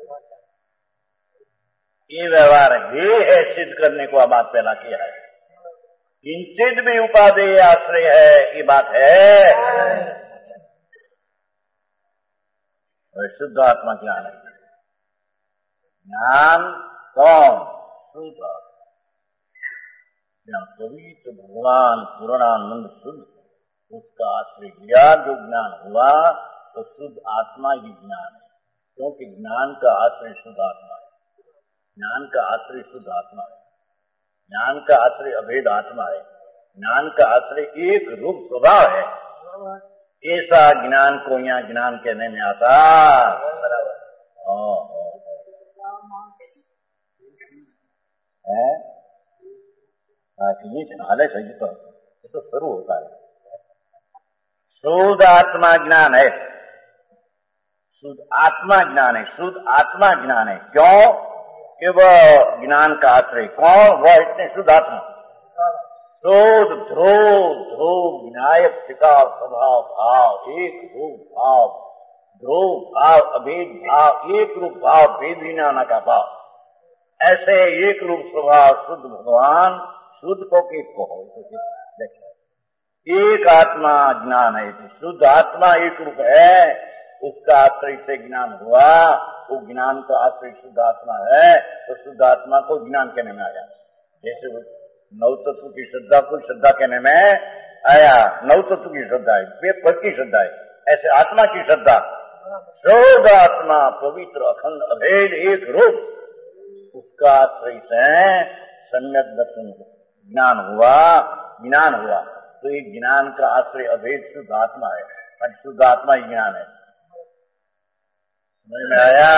ये व्यवहार है सिद्ध करने को बात पहला किया है। किंचित भी उपादेय आश्रय है, ये बात है। और शुद्ध आत्मा ज्ञान है। ज्ञान कौन? शुद्ध आत्मा, पवित्र भगवान पूर्णानंद शुद्ध, उसका आश्रय लिया। जो ज्ञान हुआ तो शुद्ध आत्मा ही ज्ञान है, क्योंकि ज्ञान का आश्रय शुद्ध आत्मा है। ज्ञान का आश्रय शुद्ध आत्मा है, ज्ञान का आश्रय अभेद आत्मा है, ज्ञान का आश्रय एक रूप स्वभाव है। ऐसा ज्ञान को यहाँ ज्ञान कहने में आता है। हाल है सही तो शुरू होता है। शुद्ध आत्मा ज्ञान है, शुद्ध आत्मा ज्ञान है, शुद्ध आत्मा ज्ञान है। क्यों कि वह ज्ञान का आश्रय कौन? वह इतने शुद्ध आत्मा, शुद्ध ध्रुव विनायक शिकार स्वभाव भाव, एक रूप भाव, ध्रुव भाव, अभेद भाव, एक रूप भाव, भेद विना का भाव, ऐसे एक रूप स्वभाव शुद्ध भगवान, शुद्ध को एक को हो। एक आत्मा ज्ञान है, शुद्ध आत्मा एक रूप है, उसका आश्रय से ज्ञान हुआ। वो ज्ञान का आश्रय शुद्ध आत्मा है, तो शुद्ध आत्मा को ज्ञान कहने में आया। जैसे नव तत्व की श्रद्धा को श्रद्धा कहने में आया, नव तत्व की श्रद्धा है, पद की श्रद्धा है, ऐसे आत्मा की श्रद्धा। शुद्ध आत्मा पवित्र अखंड अभेद एक रूप, उसका आश्रय से सम्यक दर्शन ज्ञान हुआ। तो ये ज्ञान का आश्रय अभेद शुद्ध आत्मा है, और शुद्ध आत्मा ही ज्ञान है। समझ में आया?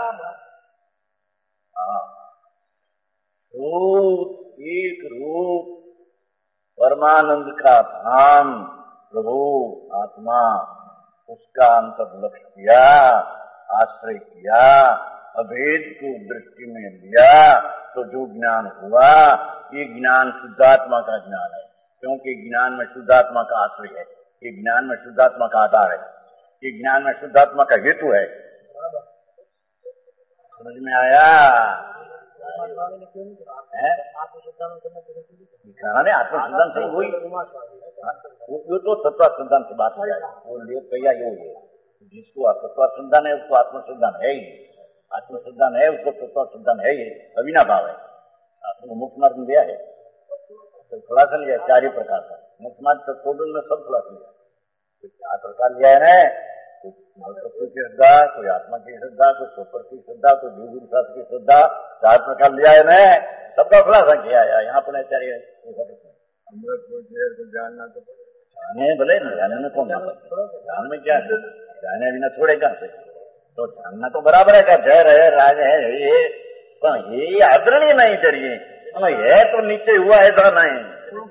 एक रूप परमानंद का धाम प्रभु आत्मा, उसका अंतर्लक्ष्य किया, आश्रय किया, अभेद को दृष्टि में लिया, तो जो ज्ञान हुआ ये ज्ञान शुद्धात्मा का ज्ञान है। क्योंकि ज्ञान में शुद्धात्मा का आश्रय है, ये ज्ञान में शुद्धात्मा का आधार है, ये ज्ञान में शुद्धात्मा का हेतु है। समझ में आया? ने आत्मसिद्धांत से वही वो तो तत्व सिद्धांत से बात है। वो कहिया ये है जिसको तत्व सिद्धांत है उसको आत्मसिद्धांत है ही, आत्मसिद्धांत है उसको तत्व सिद्धांत है ही, अविना भाव है। आपको मुक्त मार्ग दिया है तो खुलासा लिया 4 ही प्रकार का मुक्त मार्ग तो टोटल में सब खुलासा लिया। तो 4 प्रकार लिया है ना, कोई तत्व की श्रद्धा, कोई आत्मा की श्रद्धा, कोई स्वपर की श्रद्धा, कोई गुरु शास्त्र की श्रद्धा, 4 प्रकार लिया है ना, सबका खुलासा किया है। यहाँ पर आचार्य अमृत को जहर को जानना तो जाने भले न जाने में कौन ना पड़े, जान में क्या है, जाने बिना छोड़ेगा से तो जानना तो बराबर है। क्या जहर है राज है ये आदरणीय नहीं करिए, ये तो नीचे हुआ ऐसा नहीं।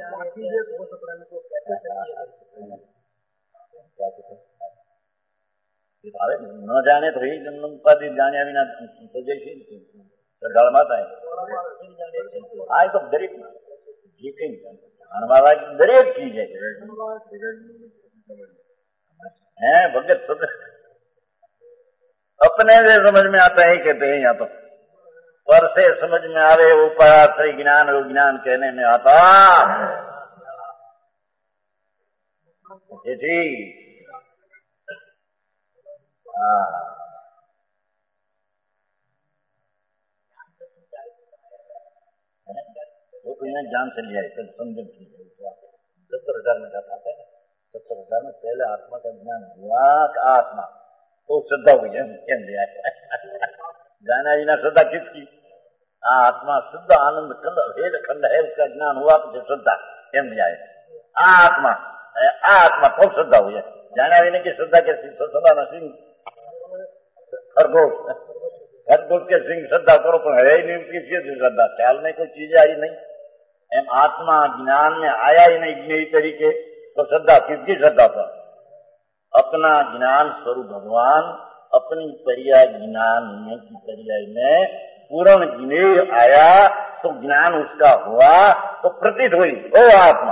न जाने तो ही जन्म उपाधि जाने बिना तो जैसे सरदार माता है आज तो दरेक ये कहीं जाने वाला दरेक चीज है भगत सब अपने से समझ में आता है कहते हैं। यहाँ तो पर से समझ में आवे ऊपर आश्रय ज्ञान वो ज्ञान कहने में आता ठीक। वो तो इन्हें जान से लिया है समझ 70,000 में खाता है 70,000 में पहले आत्मा का ज्ञान हुआ आत्मा तो श्रद्धा हुई है लिया है जाना बिना श्रद्धा किसकी? आत्मा शुद्ध आनंद खंड भेद खंड है उसका ज्ञान हुआ तो श्रद्धा एम लिया है। आत्मा खूब श्रद्धा हुई है जाना बिना की श्रद्धा कैसी? सदा न सिंह खरगोश के सिंह श्रद्धा करो पर है ही नहीं किसी श्रद्धा ख्याल में कोई चीज आई नहीं एम आत्मा ज्ञान में आया ही नहीं इतने ही तरीके तो श्रद्धा किसकी श्रद्धा पर? अपना ज्ञान स्वरूप भगवान अपनी पर्याय ज्ञान में की पर्याय में पूर्ण ज्ञेय आया तो ज्ञान उसका हुआ तो प्रतीत हुई ओ आत्मा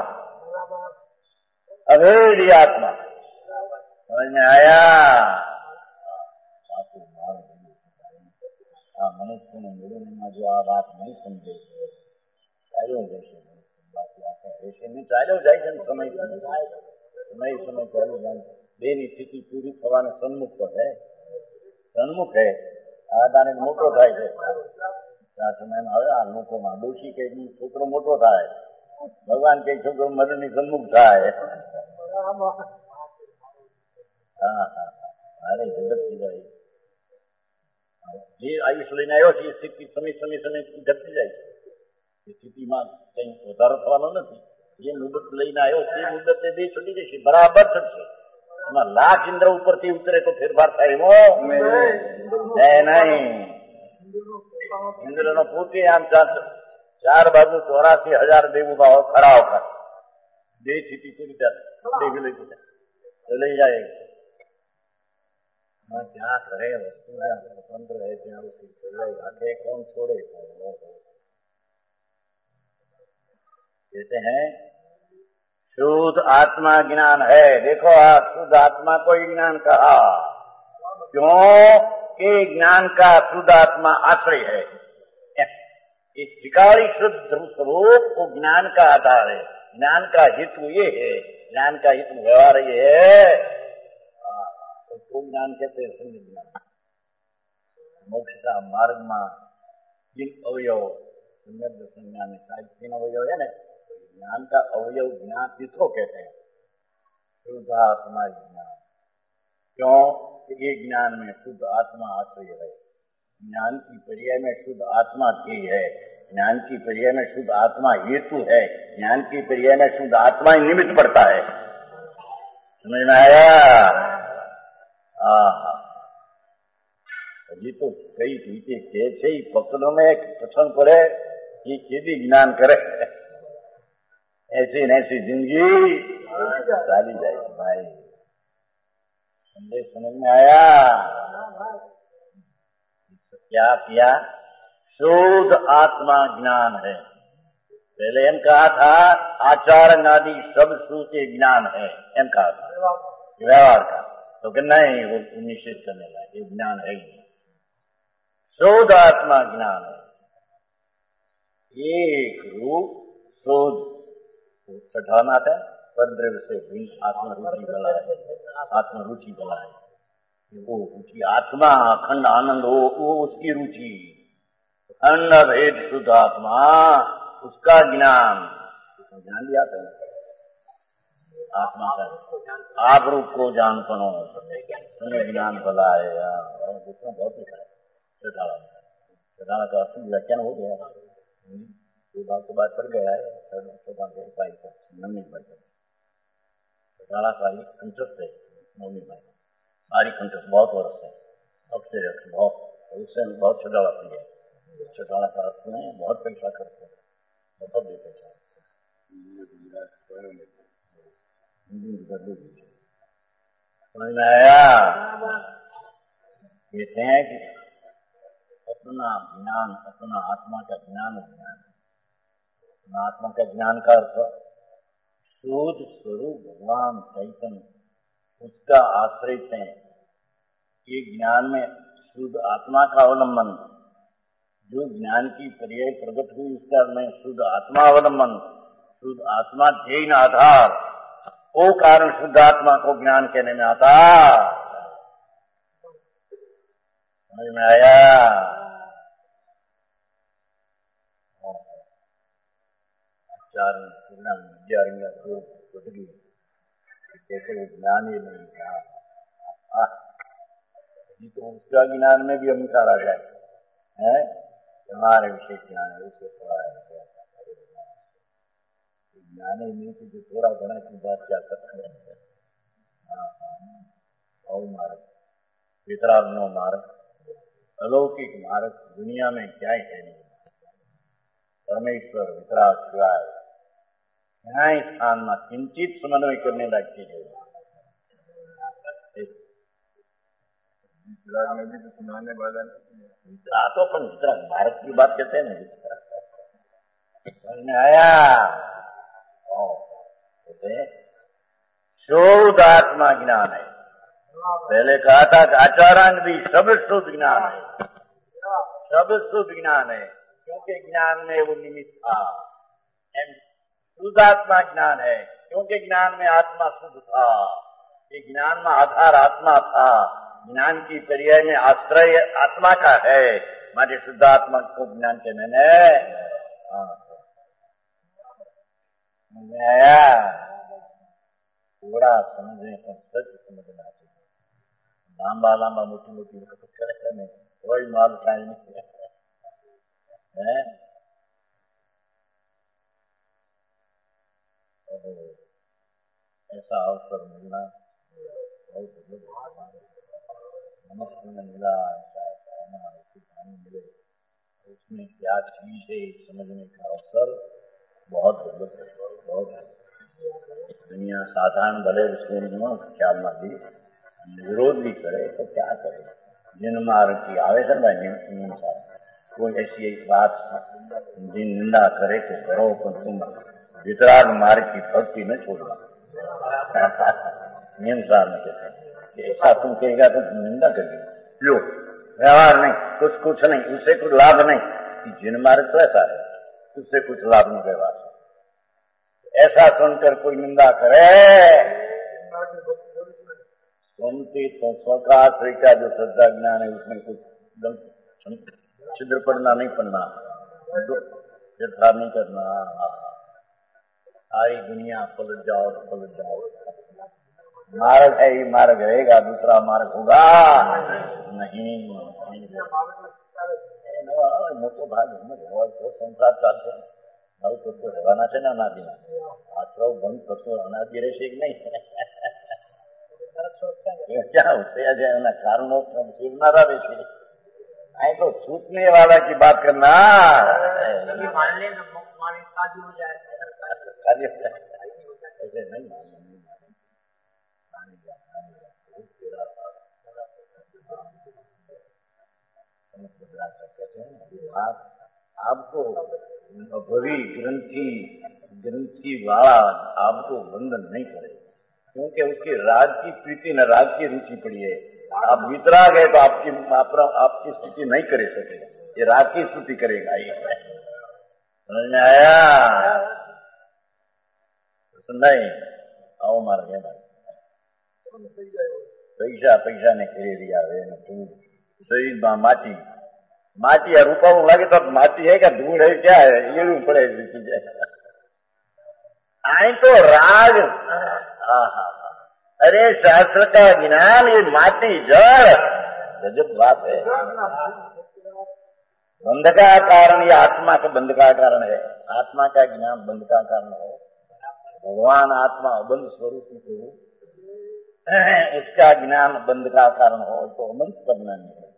अभेदी आत्मा समझ में आया। मनुष्य ने मेरे में जो आ बात नहीं समझे चालो जैसे ऐसे नहीं चालो जाए समय समय चालू जाए बेनी स्थिति पूरी થવાને સન્મુખ પર है સન્મુખ है આદાને મોટો થાય છે આ સમયમાં હવે આ લોકોમાં દોષી કે છોકરો મોટો થાય ભગવાન કે છોકરો મરણની સન્મુખ થાય અરે જગત की जाए જે આયુષ લઈને આવ્યો છે એ સ્થિતિ સમય ઘટતી જાય છે સ્થિતિમાં કંઈ વધારો થવાનો નથી। જે મુદત લઈને આવ્યો તે મુદતે બે છૂટી જશે બરાબર થશે એમાં લાખ ઇન્દ્ર ઉપરથી ઉતરે તો ફેરફાર થાય એવો નહીં। ઇન્દ્રનો પોતે આમ 4 બાજુ 84,000 દેવ ઉભા હોય ખરા વખત બે સ્થિતિ પૂરી લઈ જાય क्या करे वस्तु स्वतंत्र है ત્યાં आगे कौन छोड़े। कहते हैं शुद्ध आत्मा ज्ञान है। देखो शुद्ध आत्मा को ही ज्ञान कहा क्यों कि ज्ञान का शुद्ध आत्मा आश्रय है। इस त्रिकाली शुद्ध स्वरूप वो ज्ञान का आधार है। ज्ञान का हेतु ये है, ज्ञान का हेतु व्यवहार ये है तो ज्ञान कहते हैं संग ज्ञान। मोक्ष का मार्ग में जिन अवयव संज्ञान में 3 अवयव है ना तो ज्ञान का अवयव ज्ञान किसको कहते हैं? शुद्ध आत्मा ज्ञान। क्यों? ये ज्ञान में शुद्ध आत्मा आश्रय है। ज्ञान की पर्याय में शुद्ध आत्मा ध्येय है, ज्ञान की पर्याय में शुद्ध आत्मा हेतु है, ज्ञान की पर्याय में शुद्ध आत्मा ही निमित्त पड़ता है। समझ में आया? हजी तो कई रीते कहे છે ભક્તો ને પસંદ પડે એ કેદી જ્ઞાન કરે ऐसी नैसी जिंदगी चाली जाएगी भाई। संदेश समझ में आया? क्या किया? शुद्ध आत्मा ज्ञान है। पहले एम कहा था आचार आदि सब सूचे ज्ञान है एम कहा था व्यवहार का तो कि नहीं वो निश्चित करने लगा ये ज्ञान है ही। शुद्ध आत्मा ज्ञान है। एक रूप शोध चढ़ाना था पर द्रव्य से भिन्न आत्मरुचि बनाए वो रुचि आत्मा अखंड आनंद हो, वो उसकी रुचि अखंड भेद शुद्ध आत्मा, उसका ज्ञान दिया था आत्मा का आप रूप को जान पनो तुम्हें ज्ञान भला है। बहुत लिखा है चढ़ाना का अर्थ व्याख्यान हो गया, के बाद पड़ गया है चढ़ाना सारी कंठस्थ है नवमी भाई सारी कंठस्थ बहुत वर्ष है अक्षर बहुत उससे बहुत चढ़ावा है चढ़ाना का अर्थ में बहुत पैसा करते हैं बहुत भी पैसा समझ में आया। कहते हैं कि अपना ज्ञान अपना आत्मा का ज्ञान अपना आत्मा का ज्ञान का अर्थ शुद्ध स्वरूप भगवान चैतन्य उसका आश्रय है। ये ज्ञान में शुद्ध आत्मा का अवलंबन जो ज्ञान की पर्याय प्रकट हुई उसका में शुद्ध आत्मा अवलंबन शुद्ध आत्मा ध्येय आधार वो कारण शुद्ध आत्मा को ज्ञान कहने में आता। समझ में आया। कैसे वो ज्ञान ही नहीं था तो उसका ज्ञान में भी अहंकार आ जाए है हमारे विशेष ज्ञान है उससे थोड़ा ज्ञान ही नहीं कि जो थोड़ा घना की बात क्या सकते हैं। मार्ग वितराग्नो मार्ग अलौकिक मार्ग दुनिया में क्या है नहीं परमेश्वर वितराग शिवाय यहाँ स्थान में किंचित समन्वय करने लायक चीज है। में भी तो सुनाने वाला तो अपन वितराग भारत की बात कहते हैं ना समझ में आया। शुद्ध आत्मा ज्ञान है। पहले कहा था कि आचारांग भी सब शुद्ध ज्ञान है सब शुद्ध ज्ञान है क्योंकि ज्ञान में वो निमित्त था। शुद्ध आत्मा ज्ञान है क्योंकि ज्ञान में आत्मा शुद्ध था। ये ज्ञान में आधार आत्मा था ज्ञान की पर्याय में आश्रय आत्मा का है हमारे शुद्ध आत्मा को ज्ञान के मैंने थोड़ा समझने पर सच समझना चाहिए। लांबा लांबा मोटी मोटी नहीं कोई माल खाए नहीं है। ऐसा अवसर मिलना बहुत मनुष्य में मिला ऐसा मिले उसमें क्या चीज है समझने का अवसर बहुत बहुत दुनिया साधारण भले उसमें ख्याल न भी विरोध भी करे तो क्या करे जिन मार्ग की आवेदन नियम कोई ऐसी एक बात जिन निंदा करे तो करो पर तुम वितराग मार्ग की भक्ति में छोड़ना नियम सार में कहते हैं ऐसा तुम कहेगा तो तुम निंदा करेगी लो व्यवहार नहीं कुछ नहीं उससे कुछ लाभ नहीं जिन मार्ग तो ऐसा है उससे कुछ लाभ नहीं व्यवहार ऐसा सुनकर कोई निंदा करे सुनती तो स्वका आश्रय का जो श्रद्धा ज्ञान है उसमें कुछ छिद्र पड़ना नहीं पड़ना यथा नहीं करना सारी दुनिया पलट जाओ मार्ग है ही मार्ग रहेगा दूसरा मार्ग होगा नहीं मोटो भाग तो संसार चालते भाई तो રહેવાના છે ને અનાદિના આશ્રવ બંધ થતો અનાદિ રહેશે કે નહીં क्या होते हैं ना कारणों सुनना रहते नहीं तो छूटने वाला की बात करना मान ले शादी हो जाए ऐसे नहीं आपको भवी ग्रंथी वाला आपको बंधन नहीं करे क्योंकि उसकी राग की प्रीति न राग की रुचि पड़ी है। आप वितराग है तो आपकी स्तुति नहीं कर सकेगा ये राग की स्तुति करेगा ये समझ में आया? नहीं आओ मार गया पैसा ने खरीदी आवे ने धूल शरीर में माटी रूपा लगे तो माटी है क्या धूल है क्या है ये पड़े आई तो राग अरे शास्त्र का ज्ञान ये माटी जड़ गजब बात है। बंध का कारण ये आत्मा का बंध का कारण है। आत्मा का ज्ञान बंध का कारण है। भगवान आत्मा अबंध स्वरूप को उसका ज्ञान बंध का कारण हो तो अनंत करना नहीं है।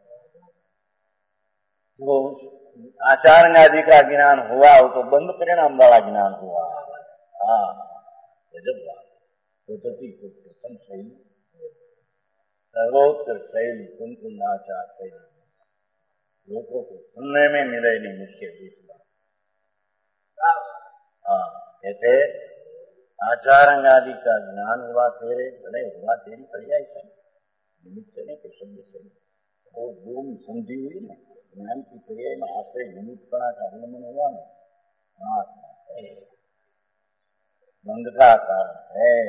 तो आचार आदि का ज्ञान हुआ हो तो बंध परिणाम वाला ज्ञान हुआ। हाँ गजब बात। पद्धति को शैली सर्वोत्तर शैली कुंकुम आचार शैली लोगों को सुनने में मिले नहीं मुझके बीच में। हाँ कहते आचार आदि का ज्ञान हुआ तेरे बड़े हुआ तेरी बढ़िया ही निमित्त से नहीं तो शब्द से वो दो में समझी हुई ना ज्ञान की क्रिया में आश्रय निमित्तपणा का अवलंबन हुआ ना। हाँ बंध का कारण है।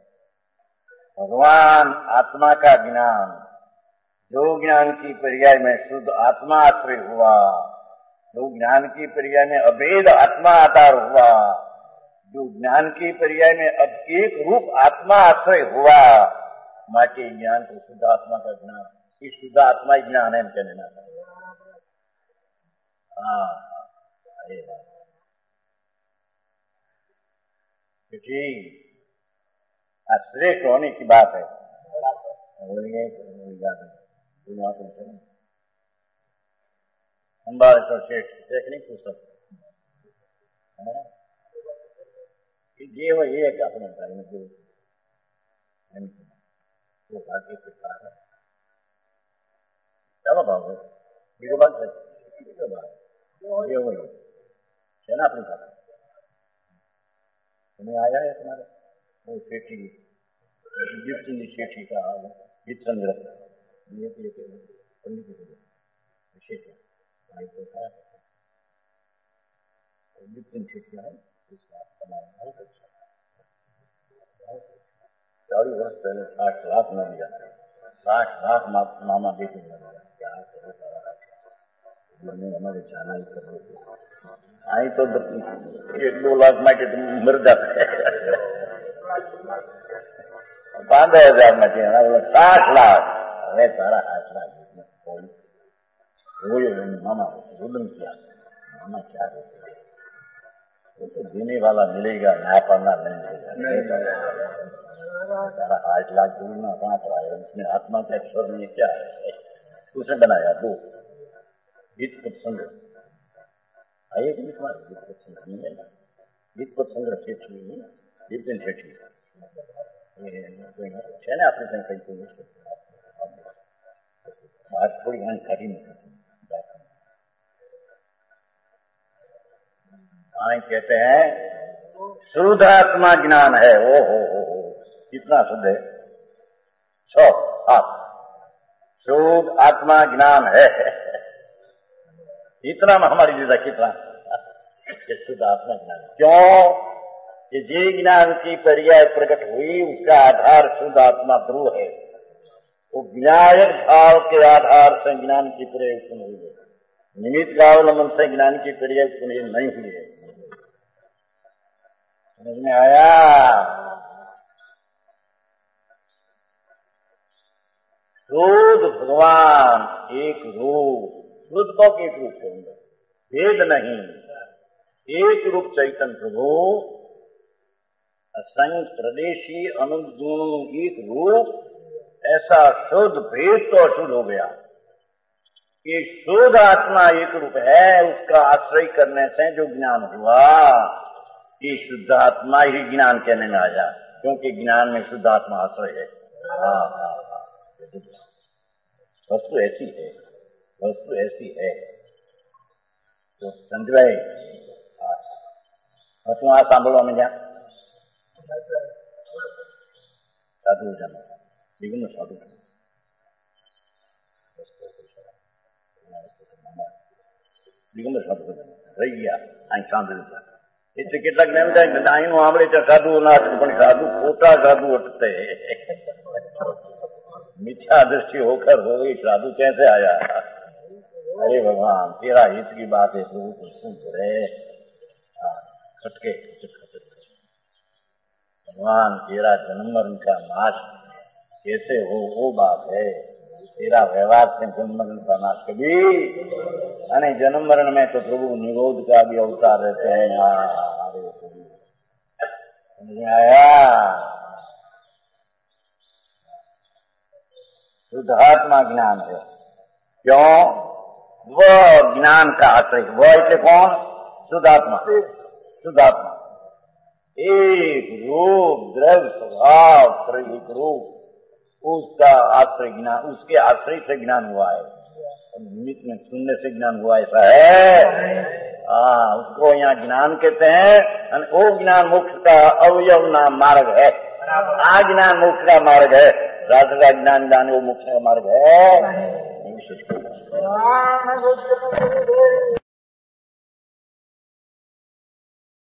भगवान आत्मा का ज्ञान जो ज्ञान की पर्याय में शुद्ध आत्मा आश्रय हुआ, जो ज्ञान की पर्याय में अभेद आत्मा आधार हुआ, जो ज्ञान की पर्याय में अब एक रूप आत्मा आश्रय हुआ, माटी ज्ञान को शुद्ध आत्मा का ज्ञान इस शुद्ध आत्मा ज्ञान है कहने ना। हाँ ठीक श्रेष्ठ होने की बात है। हमारे तो श्रेष्ठ नहीं पूछ सकते ये वही है क्या अपने बारे में जो भाग्य से कहा है। चलो भाव ये बात है ये वही है ना अपनी बात तुम्हें आया है तुम्हारे वो सेठी गिफ्ट सेठी का गीत संग्रह पंडित विशेष भाई को था गिफ्ट सेठी है बनाया बहुत अच्छा 40 वर्ष पहले 60 लाख में दिया 60 लाख मामा बेटी में दिया क्या करो हमारे जाना ही करो आई तो 1-2 लाख में के तुम मर जाते 15,000 में 60 लाख अरे सारा 8 लाख मामा जुलम किया मामा क्या वो तो देने वाला मिलेगा ना पाना नहीं मिलेगा सारा 8 लाख जुलना कहाँ पर आया उसमें आत्मा के अक्षर में क्या है उसने बनाया 2 गीत संग्रह आइए कि गीत संग्रह नहीं है ना गीत संग्रह सेठी गीत सेठी है ना आपने कहीं बात थोड़ी जानकारी नहीं कहते हैं शुद्ध आत्मा ज्ञान है। ओ हो कितना शुद्ध है 6 शुद्ध आत्मा ज्ञान है इतना हमारी जीजा कितना शुद्ध आत्मा ज्ञान क्यों कि जे ज्ञान की पर्याय प्रकट हुई उसका आधार शुद्ध आत्मा ध्रुव है। वो ज्ञायक भाव के आधार से ज्ञान की पर्याय उत्पन्न हुई है। निमित्त का अवलंबन से ज्ञान की पर्याय उत्पन्न नहीं हुई है। समझ में आया? शुद्ध भगवान एक रूप शुद्ध को एक रूप कहेंगे भेद नहीं एक रूप चैतन्य प्रभु असंख्य प्रदेशी अनुगुण एक रूप ऐसा शुद्ध भेद तो अशुद्ध हो गया। ये शुद्ध आत्मा एक रूप है उसका आश्रय करने से जो ज्ञान हुआ ये शुद्ध आत्मा ही ज्ञान कहने में आया क्योंकि ज्ञान में शुद्ध आत्मा आश्रय है। वस्तु ऐसी है तो संजय तू आ सांभो में जा साधु जाना जीवन साधु દિગંબર સાધુ રહી ગયા અહીં સાંભળ્યું એટલે કેટલાક ને એમ થાય કે અહીંનું સાંભળે છે સાધુઓ ના પણ સાધુ ખોટા સાધુ હટતે मिथ्या दृष्टि होकर हो गई साधु कैसे आया। अरे भगवान तेरा हित की बात है प्रभु को सुन रहे खटके भगवान तेरा जन्म मरण का नाश कैसे हो वो बात है। तेरा व्यवहार से जन्म मरण का नाश कभी अने जन्म मरण में तो प्रभु निरोध का भी अवतार रहते हैं। अरे प्रभु समझ में आया। शुद्धात्मा ज्ञान है क्यों वह ज्ञान का आश्रय वह इसे कौन शुद्धात्मा शुद्धात्मा एक रूप द्रव्य स्वभाव एक रूप उसका आश्रय ज्ञान उसके आश्रय से ज्ञान हुआ है। निमित्त में सुनने से ज्ञान हुआ ऐसा है। उसको यहाँ ज्ञान कहते हैं और वो ज्ञान मोक्ष का अवयव नाम मार्ग है। आ ज्ञान मोक्ष का मार्ग है। शास्त्र का ज्ञान जाने वो मोक्ष का मार्ग है।